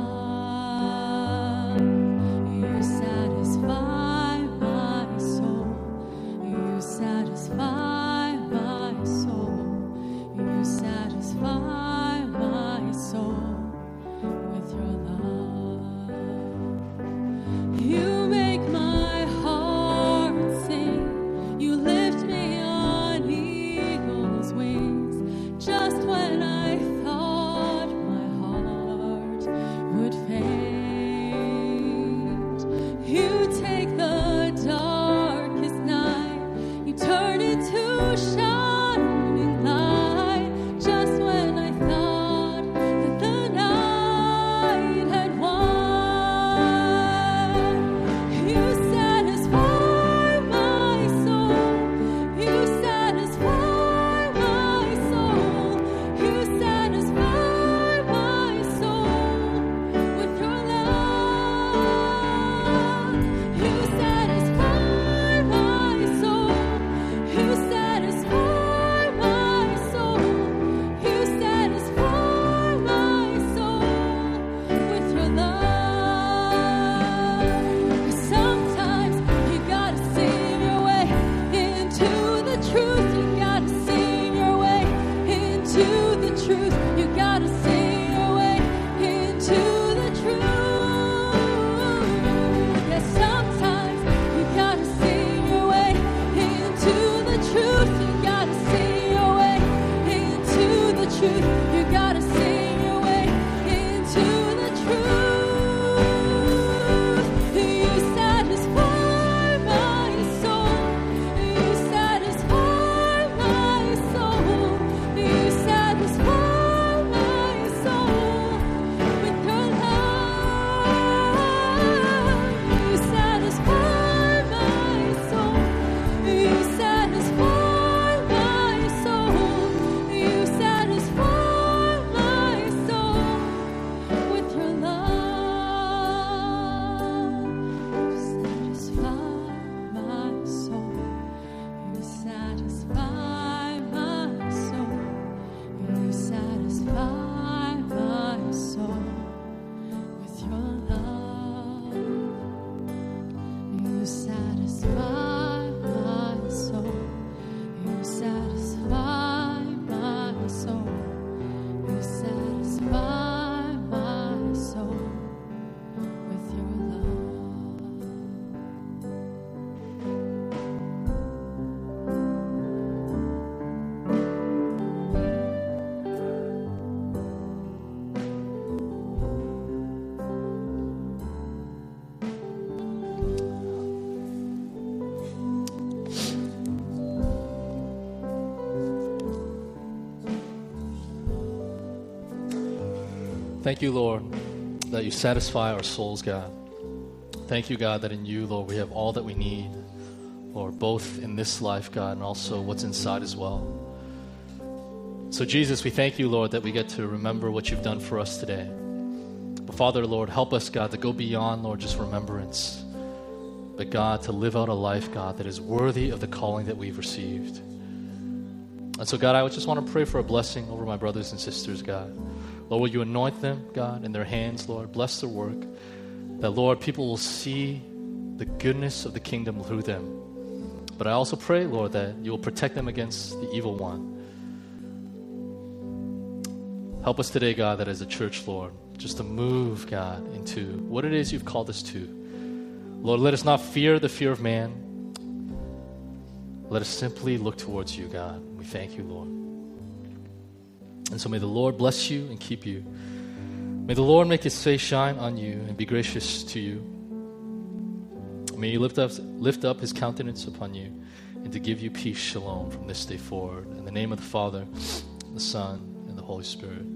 love. You satisfy my soul. You satisfy my soul. You satisfy my soul with your love. You make my heart sing. You lift me on eagle's wings. Just when I thought my heart would faint, you take the darkest night. You turn it to shining light. Just when I thought that the night had won, you satisfy my soul. You satisfy my soul. You satisfy my soul with your love. You satisfy my soul. You satisfy my soul. You satisfy my soul with your love. 'Cause sometimes you gotta sing your way into the truth. You gotta sing your way into the truth. You gotta sing your way into the truth. Yeah, sometimes you gotta sing your way into the truth. You gotta sing your way into the truth. You gotta sing your way into the truth. You satisfy my soul. You satisfy my soul. You satisfy my soul with your love. You satisfy my soul. You satisfy my soul. You satisfy my soul with your love. You satisfy my soul. You satisfy my soul. You satisfy my soul with your love. You satisfy my soul. You satisfy my soul. You satisfy my soul with your love. Thank you, Lord, that you satisfy our souls, God. Thank you, God, that in you, Lord, we have all that we need, Lord, both in this life, God, and also what's inside as well. So, Jesus, we thank you, Lord, that we get to remember what you've done for us today. But, Father, Lord, help us, God, to go beyond, Lord, just remembrance, but, God, to live out a life, God, that is worthy of the calling that we've received. And so, God, I would just want to pray for a blessing over my brothers and sisters, God. Lord, will you anoint them, God, in their hands, Lord. Bless their work. That, Lord, people will see the goodness of the kingdom through them. But I also pray, Lord, that you will protect them against the evil one. Help us today, God, that as a church, Lord, just to move, God, into what it is you've called us to. Lord, let us not fear the fear of man. Let us simply look towards you, God. We thank you, Lord. And so may the Lord bless you and keep you. May the Lord make his face shine on you and be gracious to you. May he lift up, lift up his countenance upon you and to give you peace, shalom, from this day forward. In the name of the Father, the Son, and the Holy Spirit.